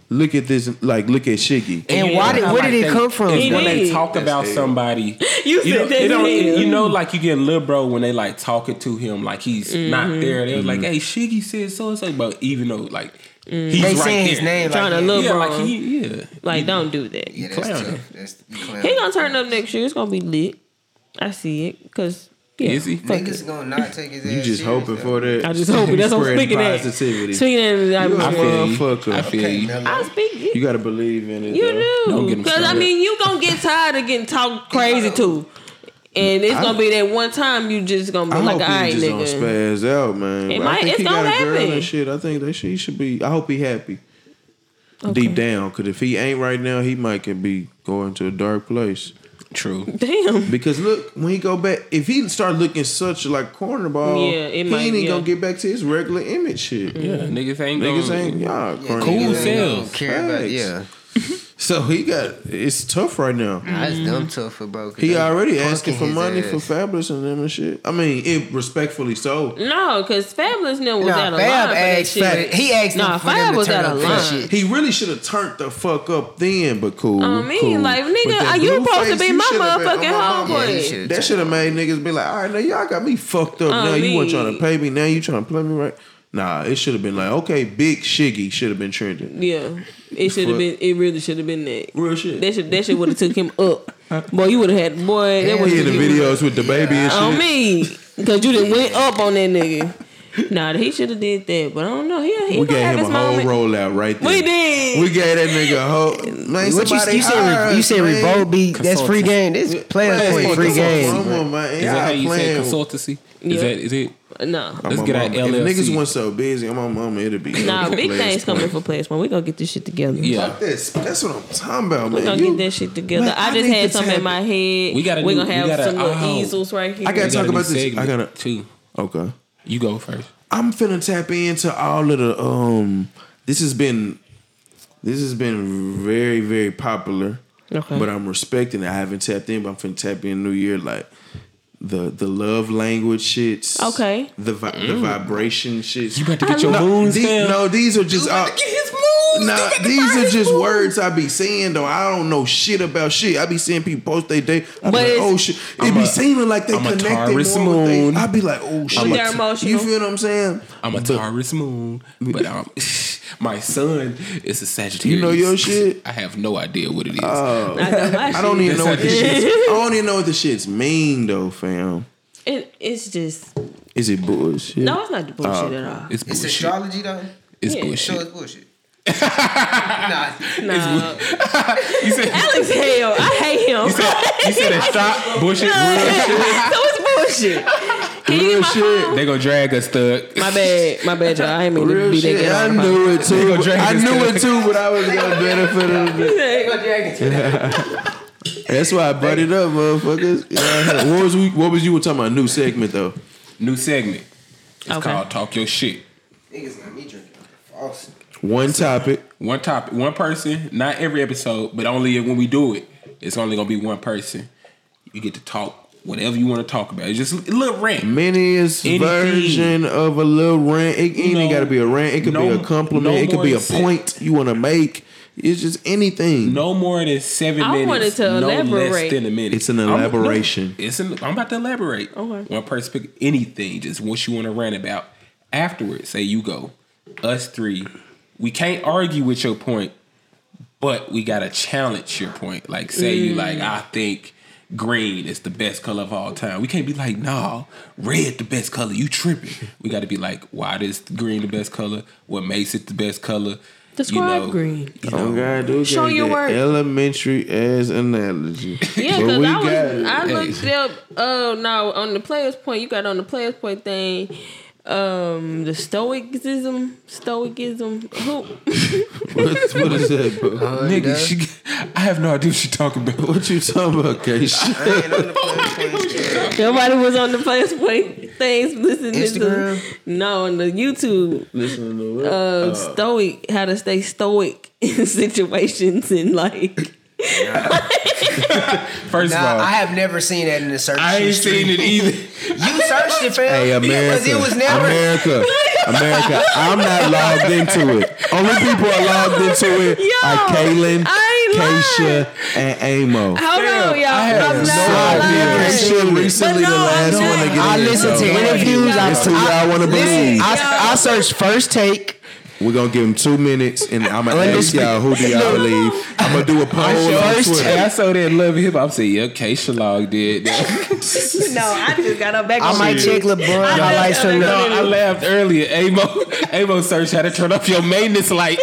look at this, like look at Shiggy. And where did it come from? It's when they did. talk about somebody. You said that's hell. You know, like you get Lil Bro when they like talking to him like he's not there. They're like, "Hey, Shiggy said so and so," but even though like he's They right saying there. his name Trying like to look Yeah, wrong. like Like, don't do that. Yeah, that's clowning. tough. That's you clowning. He gonna turn up next year. It's gonna be lit. I see it. Cause yeah, Is he? fuck Niggas it. gonna not take his You ass just serious, hoping though. for that. I just hope it. That's what I'm Spreading speaking at. positivity. Speaking at, You a I'm motherfucker. I feel you. Mello. I speak it. You gotta believe in it. You though. Don't get do. him Because, I started. mean, you going to get tired of getting talked crazy to. And it's going to be that one time you just going to I be like, hope all he right, just don't nigga. spaz out, man. It But might- I think it's he got gonna a girl happen. and shit. I think that he should be. I hope he happy. Deep down, because if he ain't right now, he might can be going to a dark place. True. Damn. Because look, when he go back, if he start looking such like cornerball, Yeah, it he might, ain't yeah. gonna get back to his regular image shit. Yeah, niggas ain't Niggas gonna- ain't y'all Yeah, corny. Cool niggas ain't sales. gonna care about Facts. yeah. So he got it's tough right now. That's dumb tough for bro. 'cause He they already asking punking for his money ass. for Fabulous and them and shit. I mean, it respectfully so. No, because Fabulous now was Nah, out of Fab line for that asked shit. for he asked Nah, him for Fab them to was turn out up of that line. shit. He really should have turned the fuck up then, but cool. I mean, cool. like, But nigga, that you supposed to Blueface, be you my shoulda been- motherfucking oh, my mama. homeboy. Yeah, he should've That should have made niggas be like, all right, now y'all got me fucked up. Now you weren't trying to pay me. Now you trying to play me right. Nah, it should have been like, okay, Big Shiggy should have been trending. Yeah. It should have been, it really should have been that. Real shit. That shit would have took him up. Boy, you would have had, boy, that would He in have the videos with the baby and shit. on me. Because you done went up on that nigga. Nah, he should have did that. But I don't know. He We gonna have gave him his a whole moment. rollout right there. We did. We gave that nigga a whole. Man, What somebody you said? hire You us, said man. Revolt beat. That's free game. This players point free game. Come on, man. Is that how Y'all you say playing. consultancy? Yeah. Is it? No. Let's My get our mama. LLC. If niggas weren't so busy, my mama, it'd be. Nah, big Players things coming Point. for Players Point. We gonna get this shit together. Yeah. Fuck this. That's what I'm talking about, We man. gonna get that shit together. Man, I just need had to something in tap- my head. We gotta We're do- gonna have we gotta- some little oh. easels right here. I gotta We got talk a new about this. segment, I gotta. too. Okay. You go first. I'm finna tap into all of the this has been very, very popular. Okay. But I'm respecting it. I haven't tapped in, but I'm finna tap in New Year, like the love language shits. Okay. The vibration shits. You about to get your moons, fam? No, these are just Get his moons. Nah, these are just words I be saying though. I don't know shit about shit. I be seeing people post they day. I be But like, it's- oh shit. It be seeming like they I'm a connected Taurus more with moon. I be like, oh shit. They're emotional. You feel what I'm saying? I'm a Taurus moon, but my son is a Sagittarius. You know your shit? I have no idea what it is. I don't even know what the shit. I don't even know what the shit's mean though, fam. It's just Is it bullshit? no, it's not the bullshit at all. it's It's bullshit. astrology though. It's Yeah. So bullshit. it's bullshit. Nah. Nah, You said Alex hell, I hate him. you said that stop bullshit. Real shit. So it's bullshit. Can you get my phone? They gonna drag us, thug. My bad, y'all. I ain't mean to Real be that shit. good. I knew it too. gonna drag I this knew to- it too, but I was gonna benefit of it. That's why I brought it up, motherfuckers. Yeah. What was you talking about? A new segment though. New segment. It's Okay. called Talk Your Shit. Niggas got me drinking false. One topic. One topic, one person. Not every episode, but only when we do it. It's only gonna be one person. You get to talk whatever you want to talk about. It's just a little rant. Miniest Anything. version of a little rant. It ain't No. got to be a rant. It could be No- a compliment. no it could more be a than point you want to make. It's just anything. No more than 7 I minutes. wanted to no elaborate. less than a minute. It's an elaboration. I'm about to elaborate. Okay. One person pick anything, just what you want to rant about. Afterwards, say you go. Us three. We can't argue with your point, but we gotta challenge your point. Like say you like, I think green is the best color of all time. We can't be like, nah, red the best color. You tripping. We gotta be like, why is green the best color? What makes it the best color? Describe green. You know, Oh God, dude, Show your work. Elementary as analogy. Yeah, But because we I got it. looked up. Now on the Players Point, you got on the Players Point thing. The stoicism. Who? What is that, bro? nigga, I have no idea what she talking about. What you talking about, Case? I ain't on the point. Nobody was on the Players Point things listening Instagram? to. No, on the YouTube. Listen to what? Stoic, how to stay stoic in situations and like. First of Nah, all, I have never seen that in the search. I ain't history. seen it either. You searched it, fam. Hey, America. It was never. America. America, I'm not logged into it. Only people are logged into it are Kaylin, Keisha, and Amo. Hold on, y'all. I have I'm no not idea. lying. Keisha recently But no, the last I'm one to not. get I in. listen to so interviews. It's who y'all want to believe. I searched First Take. We're gonna give them 2 minutes, and I'm gonna ask y'all who do y'all believe. I'm gonna do a poll on Twitter. Hey, I saw that Love Hip Hop. I said, yeah, Keisha Log did. No, I just got her back I on might check LeBron highlights from No, the. I laughed earlier. Amo searched how to turn off your maintenance light.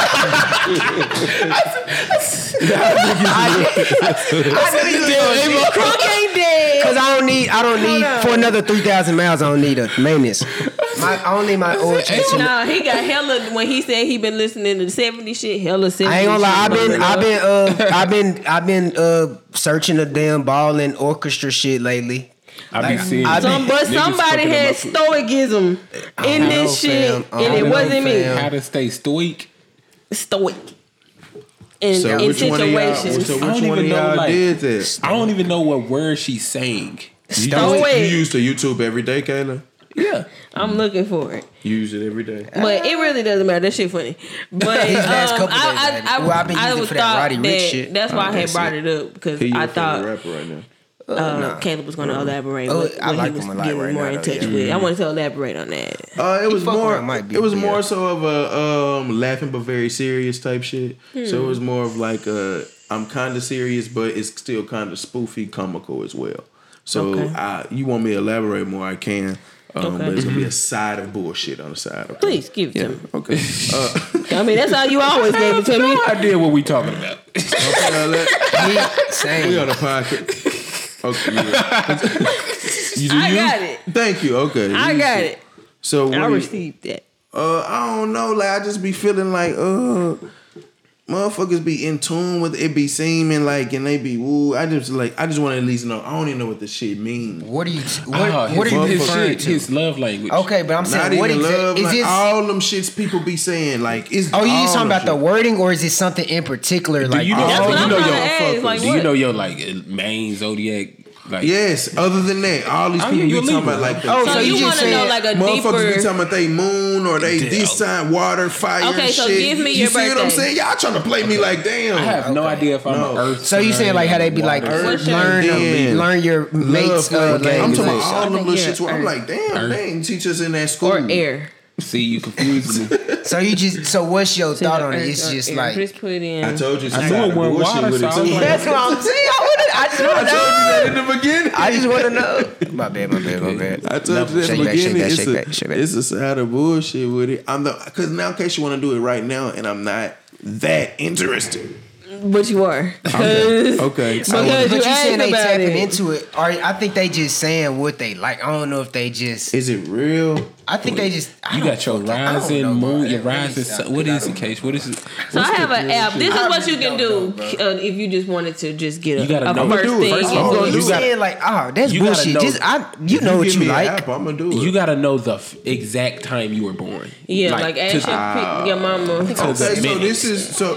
Crunk ain't dead. Cause I don't need on. for another 3,000 miles. I don't need a maintenance. I don't need my oil change. Nah, he got hella when he said he been listening to the 70s shit, hella 70s. I ain't gonna lie. shit, I've been searching the damn ball and orchestra shit lately. I be seeing I- But somebody had stoicism in this shit, and it wasn't me. how to stay stoic. Stoic. In Which one of y'all? situations. So I don't which one of even know, y'all like- did that? I don't even know what word she's saying. Stoic. You use the YouTube every day, Kayla? Yeah. I'm looking for it. You use it every day. But it really doesn't matter. That shit funny. But These last couple days, man. Well, I've been using it was for that thought Roddy Ricch shit. That's why I Okay, had brought see. it up because He your I favorite thought rapper right now. Caleb was going to elaborate. Oh, what I like he was him a lot getting right more now, in though, touch yeah. with. I wanted to elaborate on that. It was fuck more. around might be It was good. more so of a laughing but very serious type shit. So it was more of like I'm kind of serious, but it's still kind of spoofy, comical as well. So Okay. you want me to elaborate more? I can. Okay. But it's gonna be a side of bullshit on the side. Okay? Please give it Yeah. to me. Okay. I mean, that's how you always gave it to me. No idea what we talking about. Same. We on the podcast. Okay. I got it. Thank you. Okay. I got it. So what I do you- received that. I don't know. Like I just be feeling like motherfuckers be in tune with it, be seeming like, and they be woo. I just want to at least know. I don't even know what this shit means. What are you? Oh, What are you his referring shit, to? his love language. Okay, but I'm Not saying what even love. exactly is Like this? all them shits people be saying. Like it's. Oh, you all just talking them about the shit. wording, or is it something in particular? Like, you know- That's what you I'm know trying to your ask. Like, Do you what? know your like main zodiac? Like, Yes. Other than that, all these Oh, people yeah, be you're talking Libra. about like. Oh, So, so you you want just to know saying like a Motherfuckers be deeper. talking about they moon or they this sign, water, fire, Okay, and so shit. give me you your see what I'm birthday. saying? Y'all trying to play me like damn. I have no idea if I'm No. an earth. So you saying like how they be like What's your- learn your mates Love, like, I'm language. talking about all I them think little you're shits where I'm Earth. like, damn, they ain't teach us in that school. Or air. See, you confused me. So what's your thought on it? It's just like just put in. I told you it's I a knew side it of wasn't bullshit water, with so it I was too. like- that's what I'm saying. I just want to I told you know. that in the beginning. I just want to know. My bad. I told you that Shake in the back, shake beginning. back, It's shake a, back, shake back. it's a side of bullshit with it. Because now in case you want to do it right now, and I'm not that interested. But you are. Okay. Because But you you saying asked they about tapping it. into it, or I think they just saying what they like. I don't know if they just. Is it real? I think they just. You got your rising moon, your rising sun. What is it, Case? What is it? So I have an app. This is I what you really can don't do know, bro. if you just wanted to just get You gotta a know. first Do it. thing. First and off, do Oh, it. you you gotta- saying like, that's you gotta bullshit. know- Just you know what give you me an like. app, I'm gonna do it. You gotta know the exact time you were born. Yeah, like ask your mama. Okay, so minutes. this is so.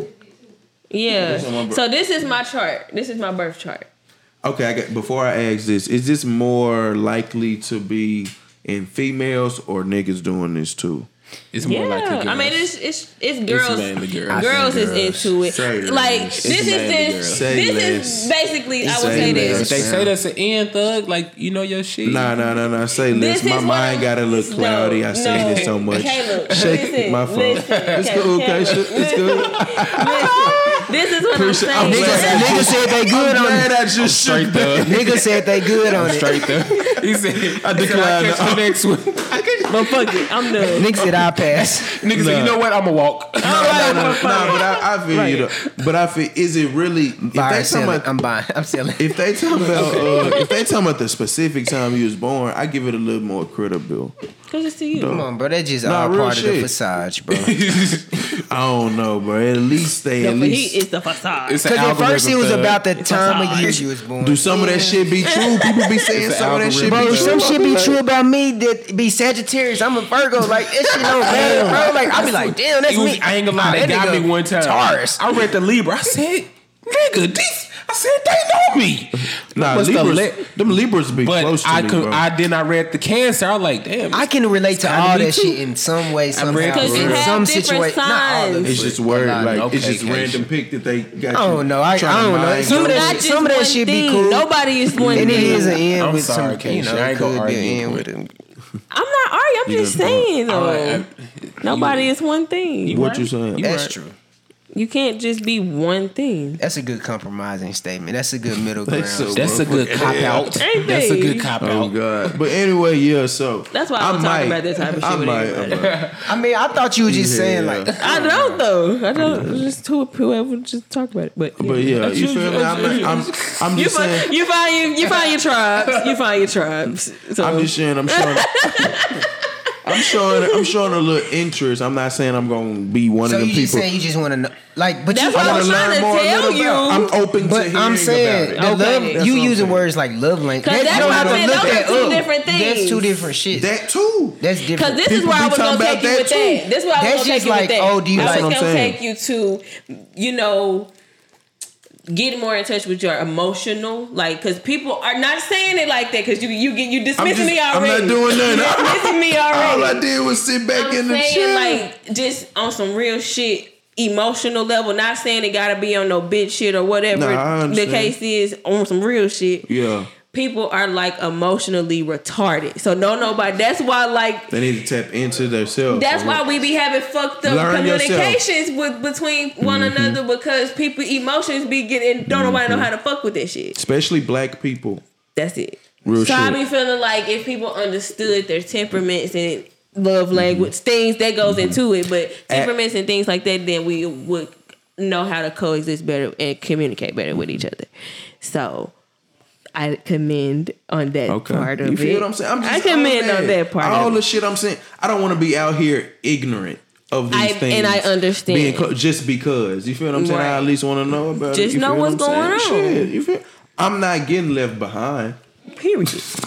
Yeah. This is my So this is my chart. This is my birth chart. Okay, before I ask this, is this more likely to be in females or niggas doing this too? It's more like Yeah, a I mean it's girls. mainly girls. Girls is girls. into it. Say Like less. this It's is mainly this. girls. Say This less. is basically I would Say say less. this. They say that's an end thug, like you know your shit. Nah. Say less. This My is mind what- got a little cloudy. I say no. this so much. Caleb, Shake listen, my phone. listen, It's Caleb, cool, Caleb, Keisha. It's good. Listen, this is what I'm saying. Nigga said they good on Glad it. I just Straight shook thug. Nigga said they good on it. Straight thug. He said, I decline catch the next one. But fuck it, I'm done. Nigga said I pass. Nigga said, you know what? I'ma walk. No, but I feel you though. But I feel, is it really? If they Buy or talking sell it. about, I'm buying. I'm selling. if they talking about, if they talking about the specific time you was born, I give it a little more credible. Cause it's to you. Come on, bro. That's just Nah, all real part of the shit. facade, bro. I don't know, bro. At least they, The at least. heat is the facade. It's an Because at first it was algorithm about the It's time of facade. year you was born. Do some of that shit be true? People be saying It's an some of that shit algorithm. be Bro, true. some shit be true about me that be Sagittarius. I'm a Virgo. Like, that shit don't matter, bro. Like, I be like, damn, that's It was, me. I ain't gonna lie, Nah, that got nigga me one time. Taurus. I read the Libra. I said, nigga, this. I said they know me. Nah, Must have Libras, them Libras be But close to me, bro. I read the Cancer. I was like, damn. I can relate to kinda all me that too. shit in some way, somehow. Because you in have some different situation, not all of signs. it. It's just word, like Okay, it's just okay. random pick that they got. I don't know. I trying to don't know. mind Some you. of that Not shit- just some of that one shit be thing. cool. Nobody is one And it thing. is an end I'm with sorry, some, Casey. you know, I ain't it gonna could be argue an end with with him. I'm not arguing. I'm just saying though. Nobody is one thing. What you saying? That's right. true. You can't just be one thing. That's a good compromising statement. That's a good middle ground. That's a good cop out. Ain't That's a they? good cop Oh out. God! But anyway, yeah. So That's why I don't talk about this type of shit with anybody. I mean, I thought you were just saying like, I don't though. I don't just whoever just talk about it. But yeah, you feel me? I'm you just saying. you find your tribes. You find your tribes. So I'm just saying. I'm showing a little interest. I'm not saying I'm gonna be one so of them you just people. saying you just want to know, like, but That's you, what I I was want to trying learn to more. tell a little you. about. I'm open to but hearing I'm saying about it. the Okay. love. That's You what I'm using saying. words like love language. Cause that's You don't what have I'm to saying. look Those that are two up. different things. That's two different shit. That too. That's different. Because this is People where I be was gonna talking take about you that with that. too. This is where I was That's gonna take just you like, with that. oh, do you I like- was That's what gonna I'm take you to, you know, get more in touch with your emotional, like, because people are not saying it like that. Because you dismissing me already. I'm not doing nothing. You dismissing me already. All I did was sit back I'm in the saying chair. like just on some real shit. Emotional level, not saying it gotta be on no bitch shit or whatever Nah, I the understand. case is, on some real shit. Yeah. People are like emotionally retarded. So nobody. That's why like. They need to tap into themselves. That's why we be having fucked up Learn communications between one another, because people emotions be getting, don't nobody know how to fuck with that shit. especially black people. That's it. Real so I shit. be feeling like if people understood their temperaments and love language, things that goes into it, but temperaments and things like that, then we would know how to coexist better and communicate better with each other. So I commend on that part of You it. feel what I'm saying? I'm just I commend on that part. All of the it. shit I'm saying. I don't want to be out here ignorant of these things. And I understand. Just because. You feel what I'm saying? I Right. at least want to know about it. Just You know feel what what's I'm going saying? on. Shit, you feel? I'm not getting left behind. Period.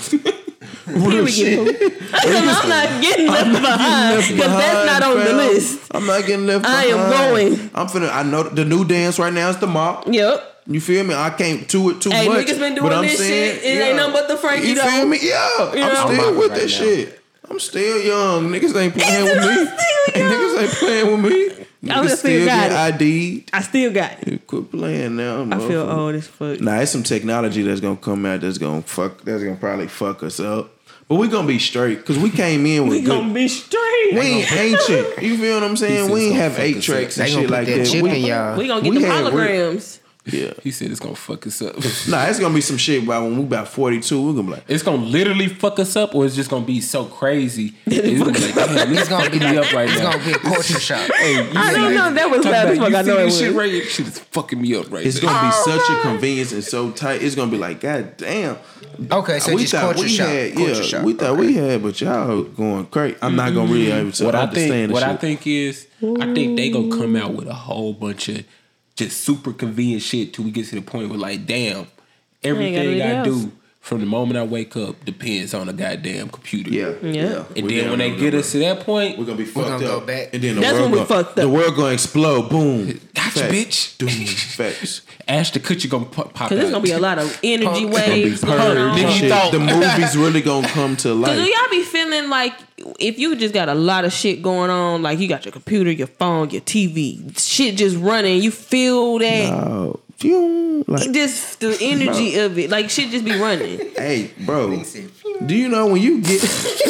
Real shit. I'm not getting left behind because that's not on the fam. list. I'm not getting left I behind. am going. I'm finna. I know the new dance right now is the mop. Yep. You feel me? I can't do it too Hey, much. niggas been but doing I'm this saying, shit. It ain't nothing but the Frankie You though. feel me? Yeah. You know? I'm still I'm with right this now. shit. I'm still young. Niggas ain't playing with me. Niggas ain't playing with me. I Niggas still still got get ID'd. I still got it. You quit playing now. I feel motherfucker. old as fuck. Nah, it's some technology that's gonna come out that's gonna probably fuck us up. But we gonna be straight because we came in with We good. gonna be straight. We ain't ancient. You feel what I'm saying? He We ain't said have it's gonna 8 fuck us tracks up. and They gonna shit put like that that. chip in y'all. We gonna get We them had holograms. Yeah. He said it's gonna fuck us up. Nah, it's gonna be some shit about when we about 42. We're gonna be like, It's gonna literally fuck us up, or it's just gonna be so crazy. It's gonna be like, damn, It's gonna be fucking me like, up right it's now. gonna be a culture shock. Hey, I don't know. That was loud as fuck. I know it was. Shit right here. Shit is fucking me up right it's now. gonna be such a convenience and so tight. It's gonna be like, God damn. Okay, so just culture shock. Had, Culture yeah, shock. we thought we had, but y'all going crazy. I'm not gonna really able to What I understand think, the I shit. think is, I think they gonna come out with a whole bunch of just super convenient shit till we get to the point where like, damn, everything I else. do from the moment I wake up depends on a goddamn computer. Yeah, Yeah. And We then down when they on get that. us to that point, we're gonna be fucked gonna up. go back. And then the That's world when we gonna, fucked up. The world gonna explode. Boom. gotcha, Facts. bitch. Doom. Facts. Ashton Kutcher gonna pop out. Cause there's gonna be a lot of energy waves going Purge on. and Nigga, shit. thought- The movie's really gonna come to Cause life. do y'all be feeling like if you just got a lot of shit going on, like you got your computer, your phone, your TV, shit just running, you feel that Oh, phew, like, just the energy of it, like shit just be running. hey, bro. Do you know when you get?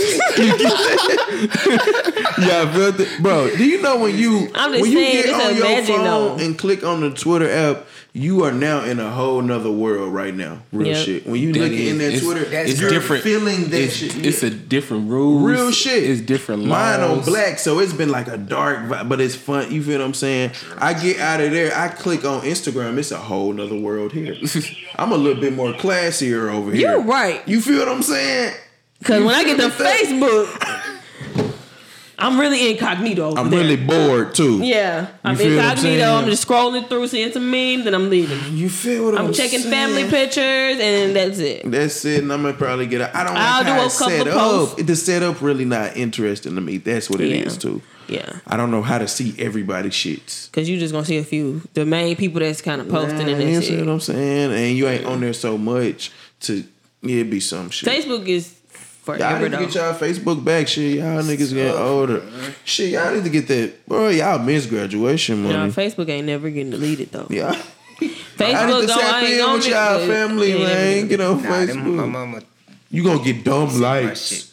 Yeah, I felt it, bro. Do you know when you I'm just when saying, you get just on your imagine, phone though. and click on the Twitter app, you are now in a whole nother world right now. Real Yep. shit. When you That looking in that is- Twitter, it's you're different. feeling that It's, shit. it's a different rules. Real shit. It's different laws. Mine on black, so it's been like a dark vibe, but it's fun. You feel what I'm saying? I get out of there, I click on Instagram, it's a whole nother world here. I'm a little bit more classier over here. You're right. You feel what I'm saying? Cause when I get to feel that? Facebook, I'm really incognito. I'm really bored too. Yeah, I'm feel what I'm saying? incognito. I'm just scrolling through, seeing some memes, and I'm leaving. You feel what I'm checking saying? family pictures, and that's it. That's it, and I'm gonna probably get. I don't I'll like do how a it's couple set posts. up. The setup really not interesting to me. That's what it is too. Yeah, I don't know how to see everybody's shits. because you just gonna see a few, the main people that's kind of posting, and You that's see what it. I'm saying? And you ain't on there so much to it be some shit. Facebook is Y'all forever need to though. get y'all Facebook back, shit. Y'all niggas getting older. Shit, y'all need to get that. Bro, y'all miss graduation money. Y'all, Facebook ain't never getting deleted though. Yeah. Facebook I need to don't. tap I ain't in gonna with y'all miss it. family, It ain't never man. Get on Nah, Facebook. my mama You gonna get dumb see my likes. shit.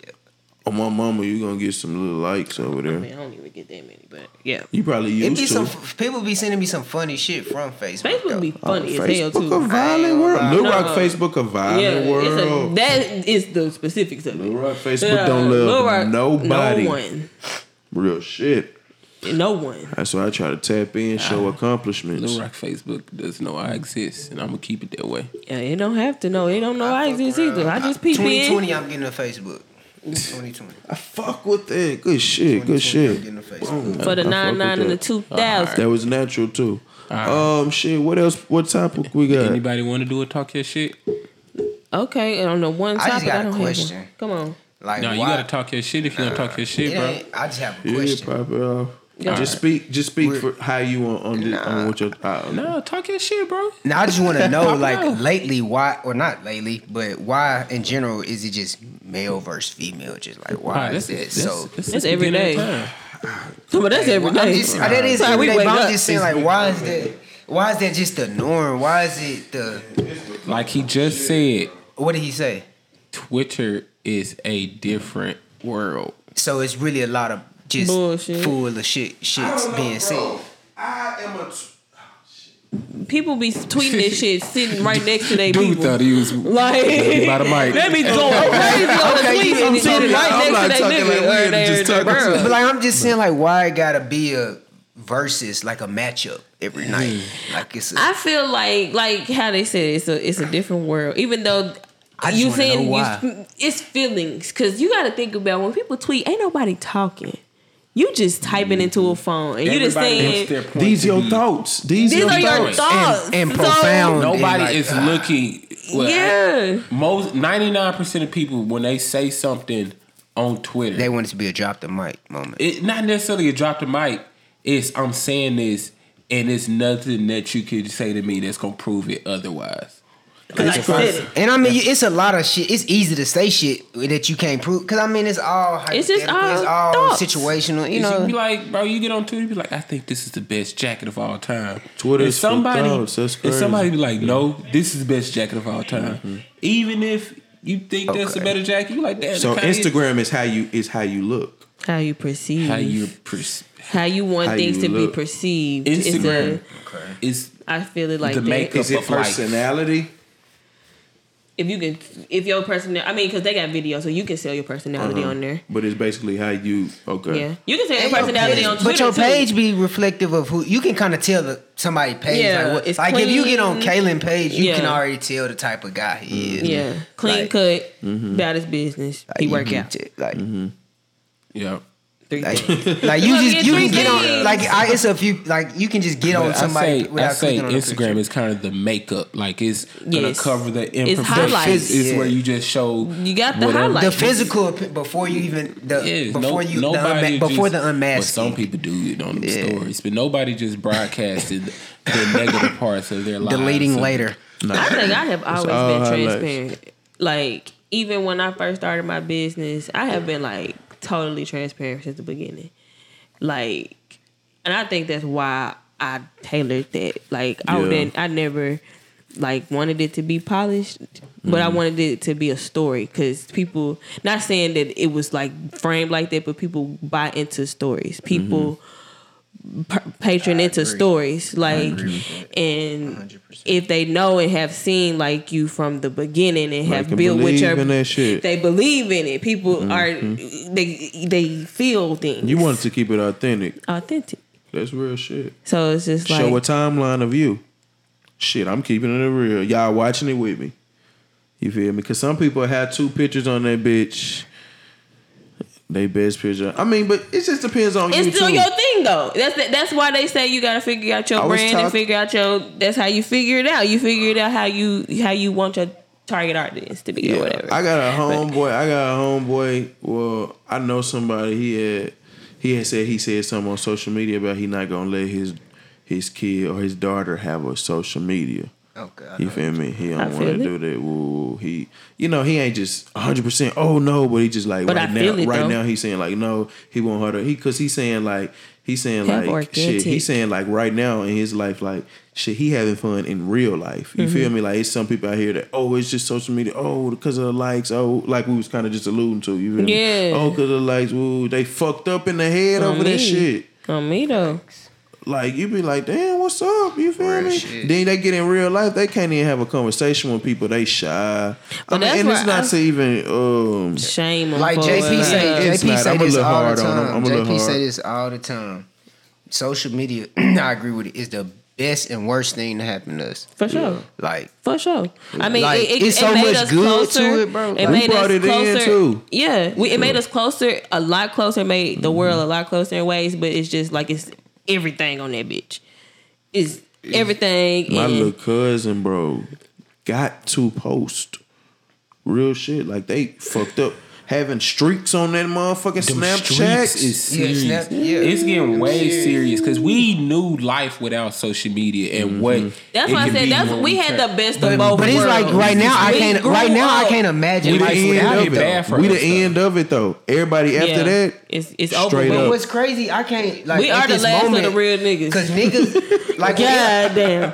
On my mama, you gonna get some little likes over I there. mean, I don't even get that many, but yeah. You probably It used be to. some people be sending me some funny shit from Facebook. Facebook though. be funny as hell Facebook a too. violent world. No. Lil Rock Facebook a Yeah, violent world. that is the specifics of it. Lil Rock Facebook don't love Lil Rock, nobody. No one. Real shit. No one. That's why I try to tap in, show accomplishments. Lil Rock Facebook doesn't know I exist, and I'm gonna keep it that way. Yeah, it don't have to know. They don't know I exist either. I just peep in. 2020, I'm getting a Facebook. 2020. I fuck with that. Good shit. Good 2020, I'm shit. getting a Facebook. For the I fuck 99 and the with 2000. That was natural too. Alright. Shit. What else? What topic we got? Anybody want to do a talk your shit? Okay, and on the one I just topic, got I a don't question. have one. Come on. Like, No, you why- gotta talk your shit if you gonna talk your shit, it bro. ain't- I just have a Yeah, question. pop it off. Go Just speak for how you want on this on what your No, talk your shit, bro. Now I just want to know, Pop it like, off. lately, why, or not lately, but why in general is it just male versus female? Just like, why is it so? That's every day. But that's every Well, I'm day. just, that is That's how every we day, wake but I'm up. just saying, like, why is that? Why is that just the norm? Why is it the? Like he just said, What did he say? Twitter is a different world. So it's really a lot of just Bullshit. full of shits being said. I am a. People be tweeting this shit sitting right next to their Dude people. thought he was Like, by the mic. they be going crazy on the tweets and sitting right I'm not next to talking their like nigga we or had their just talking girl. But like I'm just saying, like, why it gotta be a versus, like a matchup every night? Like it's. I feel like how they said it's a different world. Even though I just you wanna know saying why. it's feelings, because you got to think about when people tweet, ain't nobody talking. You just typing into a phone and you just Everybody wants saying their point These to your be- thoughts. These these are your thoughts. thoughts And So, profound. Nobody like, is looking. Well, Yeah. Most 99% of people when they say something on Twitter, They want it to be a drop the mic moment. it not necessarily a drop the mic. It's I'm saying this, and it's nothing that you could say to me that's gonna prove it otherwise. Like I said it. And I mean, it's a lot of shit. It's easy to say shit that you can't prove. Cause I mean, it's all It's just hypothetical. It's all all thoughts. situational. You You know, be like, bro, you get on Twitter, you be like, I think this is the best jacket of all time. Twitter's And for thoughts. That's and crazy. somebody be like, no, this is the best jacket of all time. Even if you think that's a Okay. better jacket, you like that. So Instagram is how you look. How you perceive. how you How you want how things you to be look. perceived. Instagram Okay. is I feel it like The that. makeup Is it of life. personality? If your personality, I mean, because they got video, so you can sell your personality on there. But it's basically how you. Okay. Yeah, you can sell your And your personality page- on Twitter But your too. page be reflective of who you can kind of tell somebody's page. Yeah, like, what, it's like if you get on clean. Kalen page, you can Yeah. already tell the type of guy he is. Yeah, clean Like- cut, about his business. He work out. Like, yeah. 3 like, things. like You you gonna just get you three can get on things. like it's a few like you can just get on But somebody I without say clicking on the Instagram picture. is kind of the makeup. Like it's gonna Yes. cover the It's imperfections. highlights. It's Yeah. where you just show You got the whatever- highlights. the physical before you even Yes, before you nobody before the Well, unmasking. some people do it on the Yeah. stories, but nobody just broadcasted the negative parts of their lives. deleting So- later. I think I have always all been highlights. transparent. Like even when I first started my business, I have been like totally transparent since the beginning. Like, and I think that's why I tailored that. Like Yeah. I never like wanted it to be polished, but I wanted it to be a story because people. Not saying that it was like framed like that, but people buy into stories. People. Patron into agree. stories like and 100%. if they know and have seen like you from the beginning and have can built with believe your in that shit. they believe in it. People are they feel things. You want to keep it authentic. authentic. That's real shit. So it's just like Show a timeline of you. Shit, I'm keeping it real. Y'all watching it with me. You feel me? Because some people have 2 pictures on that bitch. They best picture. I mean, but it just depends on you It's still too. your thing though. That's why they say you gotta figure out your brand and figure out your. That's how you figure it out. You figure it out how you want your target audience to be or whatever. I got a homeboy. Well, I know somebody. He said something on social media about he not gonna let his kid or his daughter have a social media. Okay. You feel me? He don't want to do that. Woo, he ain't just 100%. Oh no, but he just like but right now he's saying like no, he want her to. Because he's saying like shit. He's saying like right now in his life like shit. He having fun in real life. You feel me? Like it's some people out here that it's just social media. Oh, because of the likes. Oh, like we was kind of just alluding to. You feel me? Oh, because of the likes. Woo, they fucked up in the head over that shit. On me though. Like you be like, damn, what's up? You feel me? Shit. Then they get in real life, they can't even have a conversation with people. They shy. But and it's not to even shame on like folks. JP say. It's JP not. say I'm a this little all hard the on him. time. I'm a little JP hard. say this all the time. Social media, I agree with it. Is the best and worst thing to happen to us. For sure. Like for sure. I mean, like, it's so made much us good closer. to it, bro. It We made brought us it closer. in, too. Yeah, it made us closer, a lot closer. Made the world a lot closer in ways, but it's just like it's everything on that bitch. It's everything. My and little cousin, bro, got to post real shit. Like they fucked up. Having streaks on that motherfucking Them Snapchat. streaks is serious. Yeah. It's getting way serious because we knew life without social media and what. that's it why I can said be when we had the best of both but it's like worlds. right now We grew I up. can't imagine We the life end without of it. bad Though. for We the us, end of it though. Everybody after Yeah. that, It's over. straight But up. What's crazy? I can't like. we are at the this last moment, of the real niggas. Cause niggas like God damn.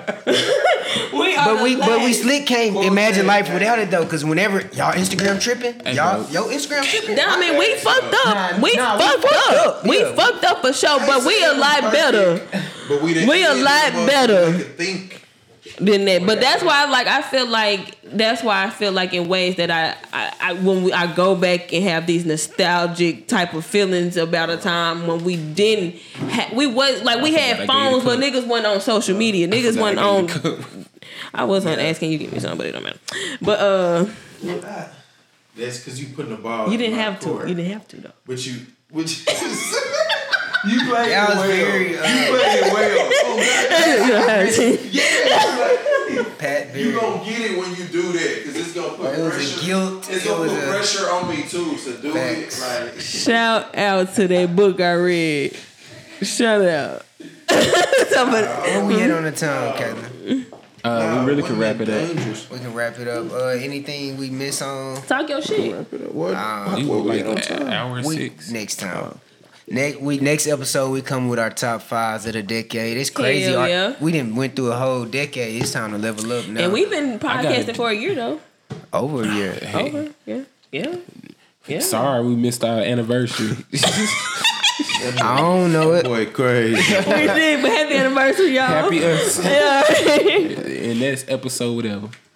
We are But we last. slick can't imagine life without it though. Cause whenever y'all Instagram tripping, y'all bro. yo Instagram tripping. I mean, we fucked up. Nah, We fucked up. We Yeah. fucked up for sure, but we a lot better But we a lot better think. than that. But that's why, I feel like in ways that I go back and have these nostalgic type of feelings about a time when we didn't, we had phones, but niggas wasn't on social media. Niggas wasn't on. I wasn't asking you to give me something, but it don't matter. But That's because you putting the ball. you didn't have to. You didn't have to though. But you you played That was well. very, You played well. Oh, Pat you Berry. gonna get it when you do that because it's gonna put It was a pressure. guilt. It's It gonna was put a- pressure on me too. So do Facts. it. Like Shout out to that book I read. Shout out. Where we at on the time, Captain? We really could wrap it up. We can wrap it up. Anything we miss on? Talk your shit. what? We What were we like on an time? hour and We 6. next time. Next episode we come with our top 5s of the decade. It's crazy. Hell yeah. We didn't went through a whole decade. It's time to level up now. And we've been podcasting gotta- for a year though. over a year. Over. Yeah. Sorry, we missed our anniversary. I don't know it. Boy, crazy. We did, but happy anniversary, y'all. Happy us. Yeah. And that's episode whatever.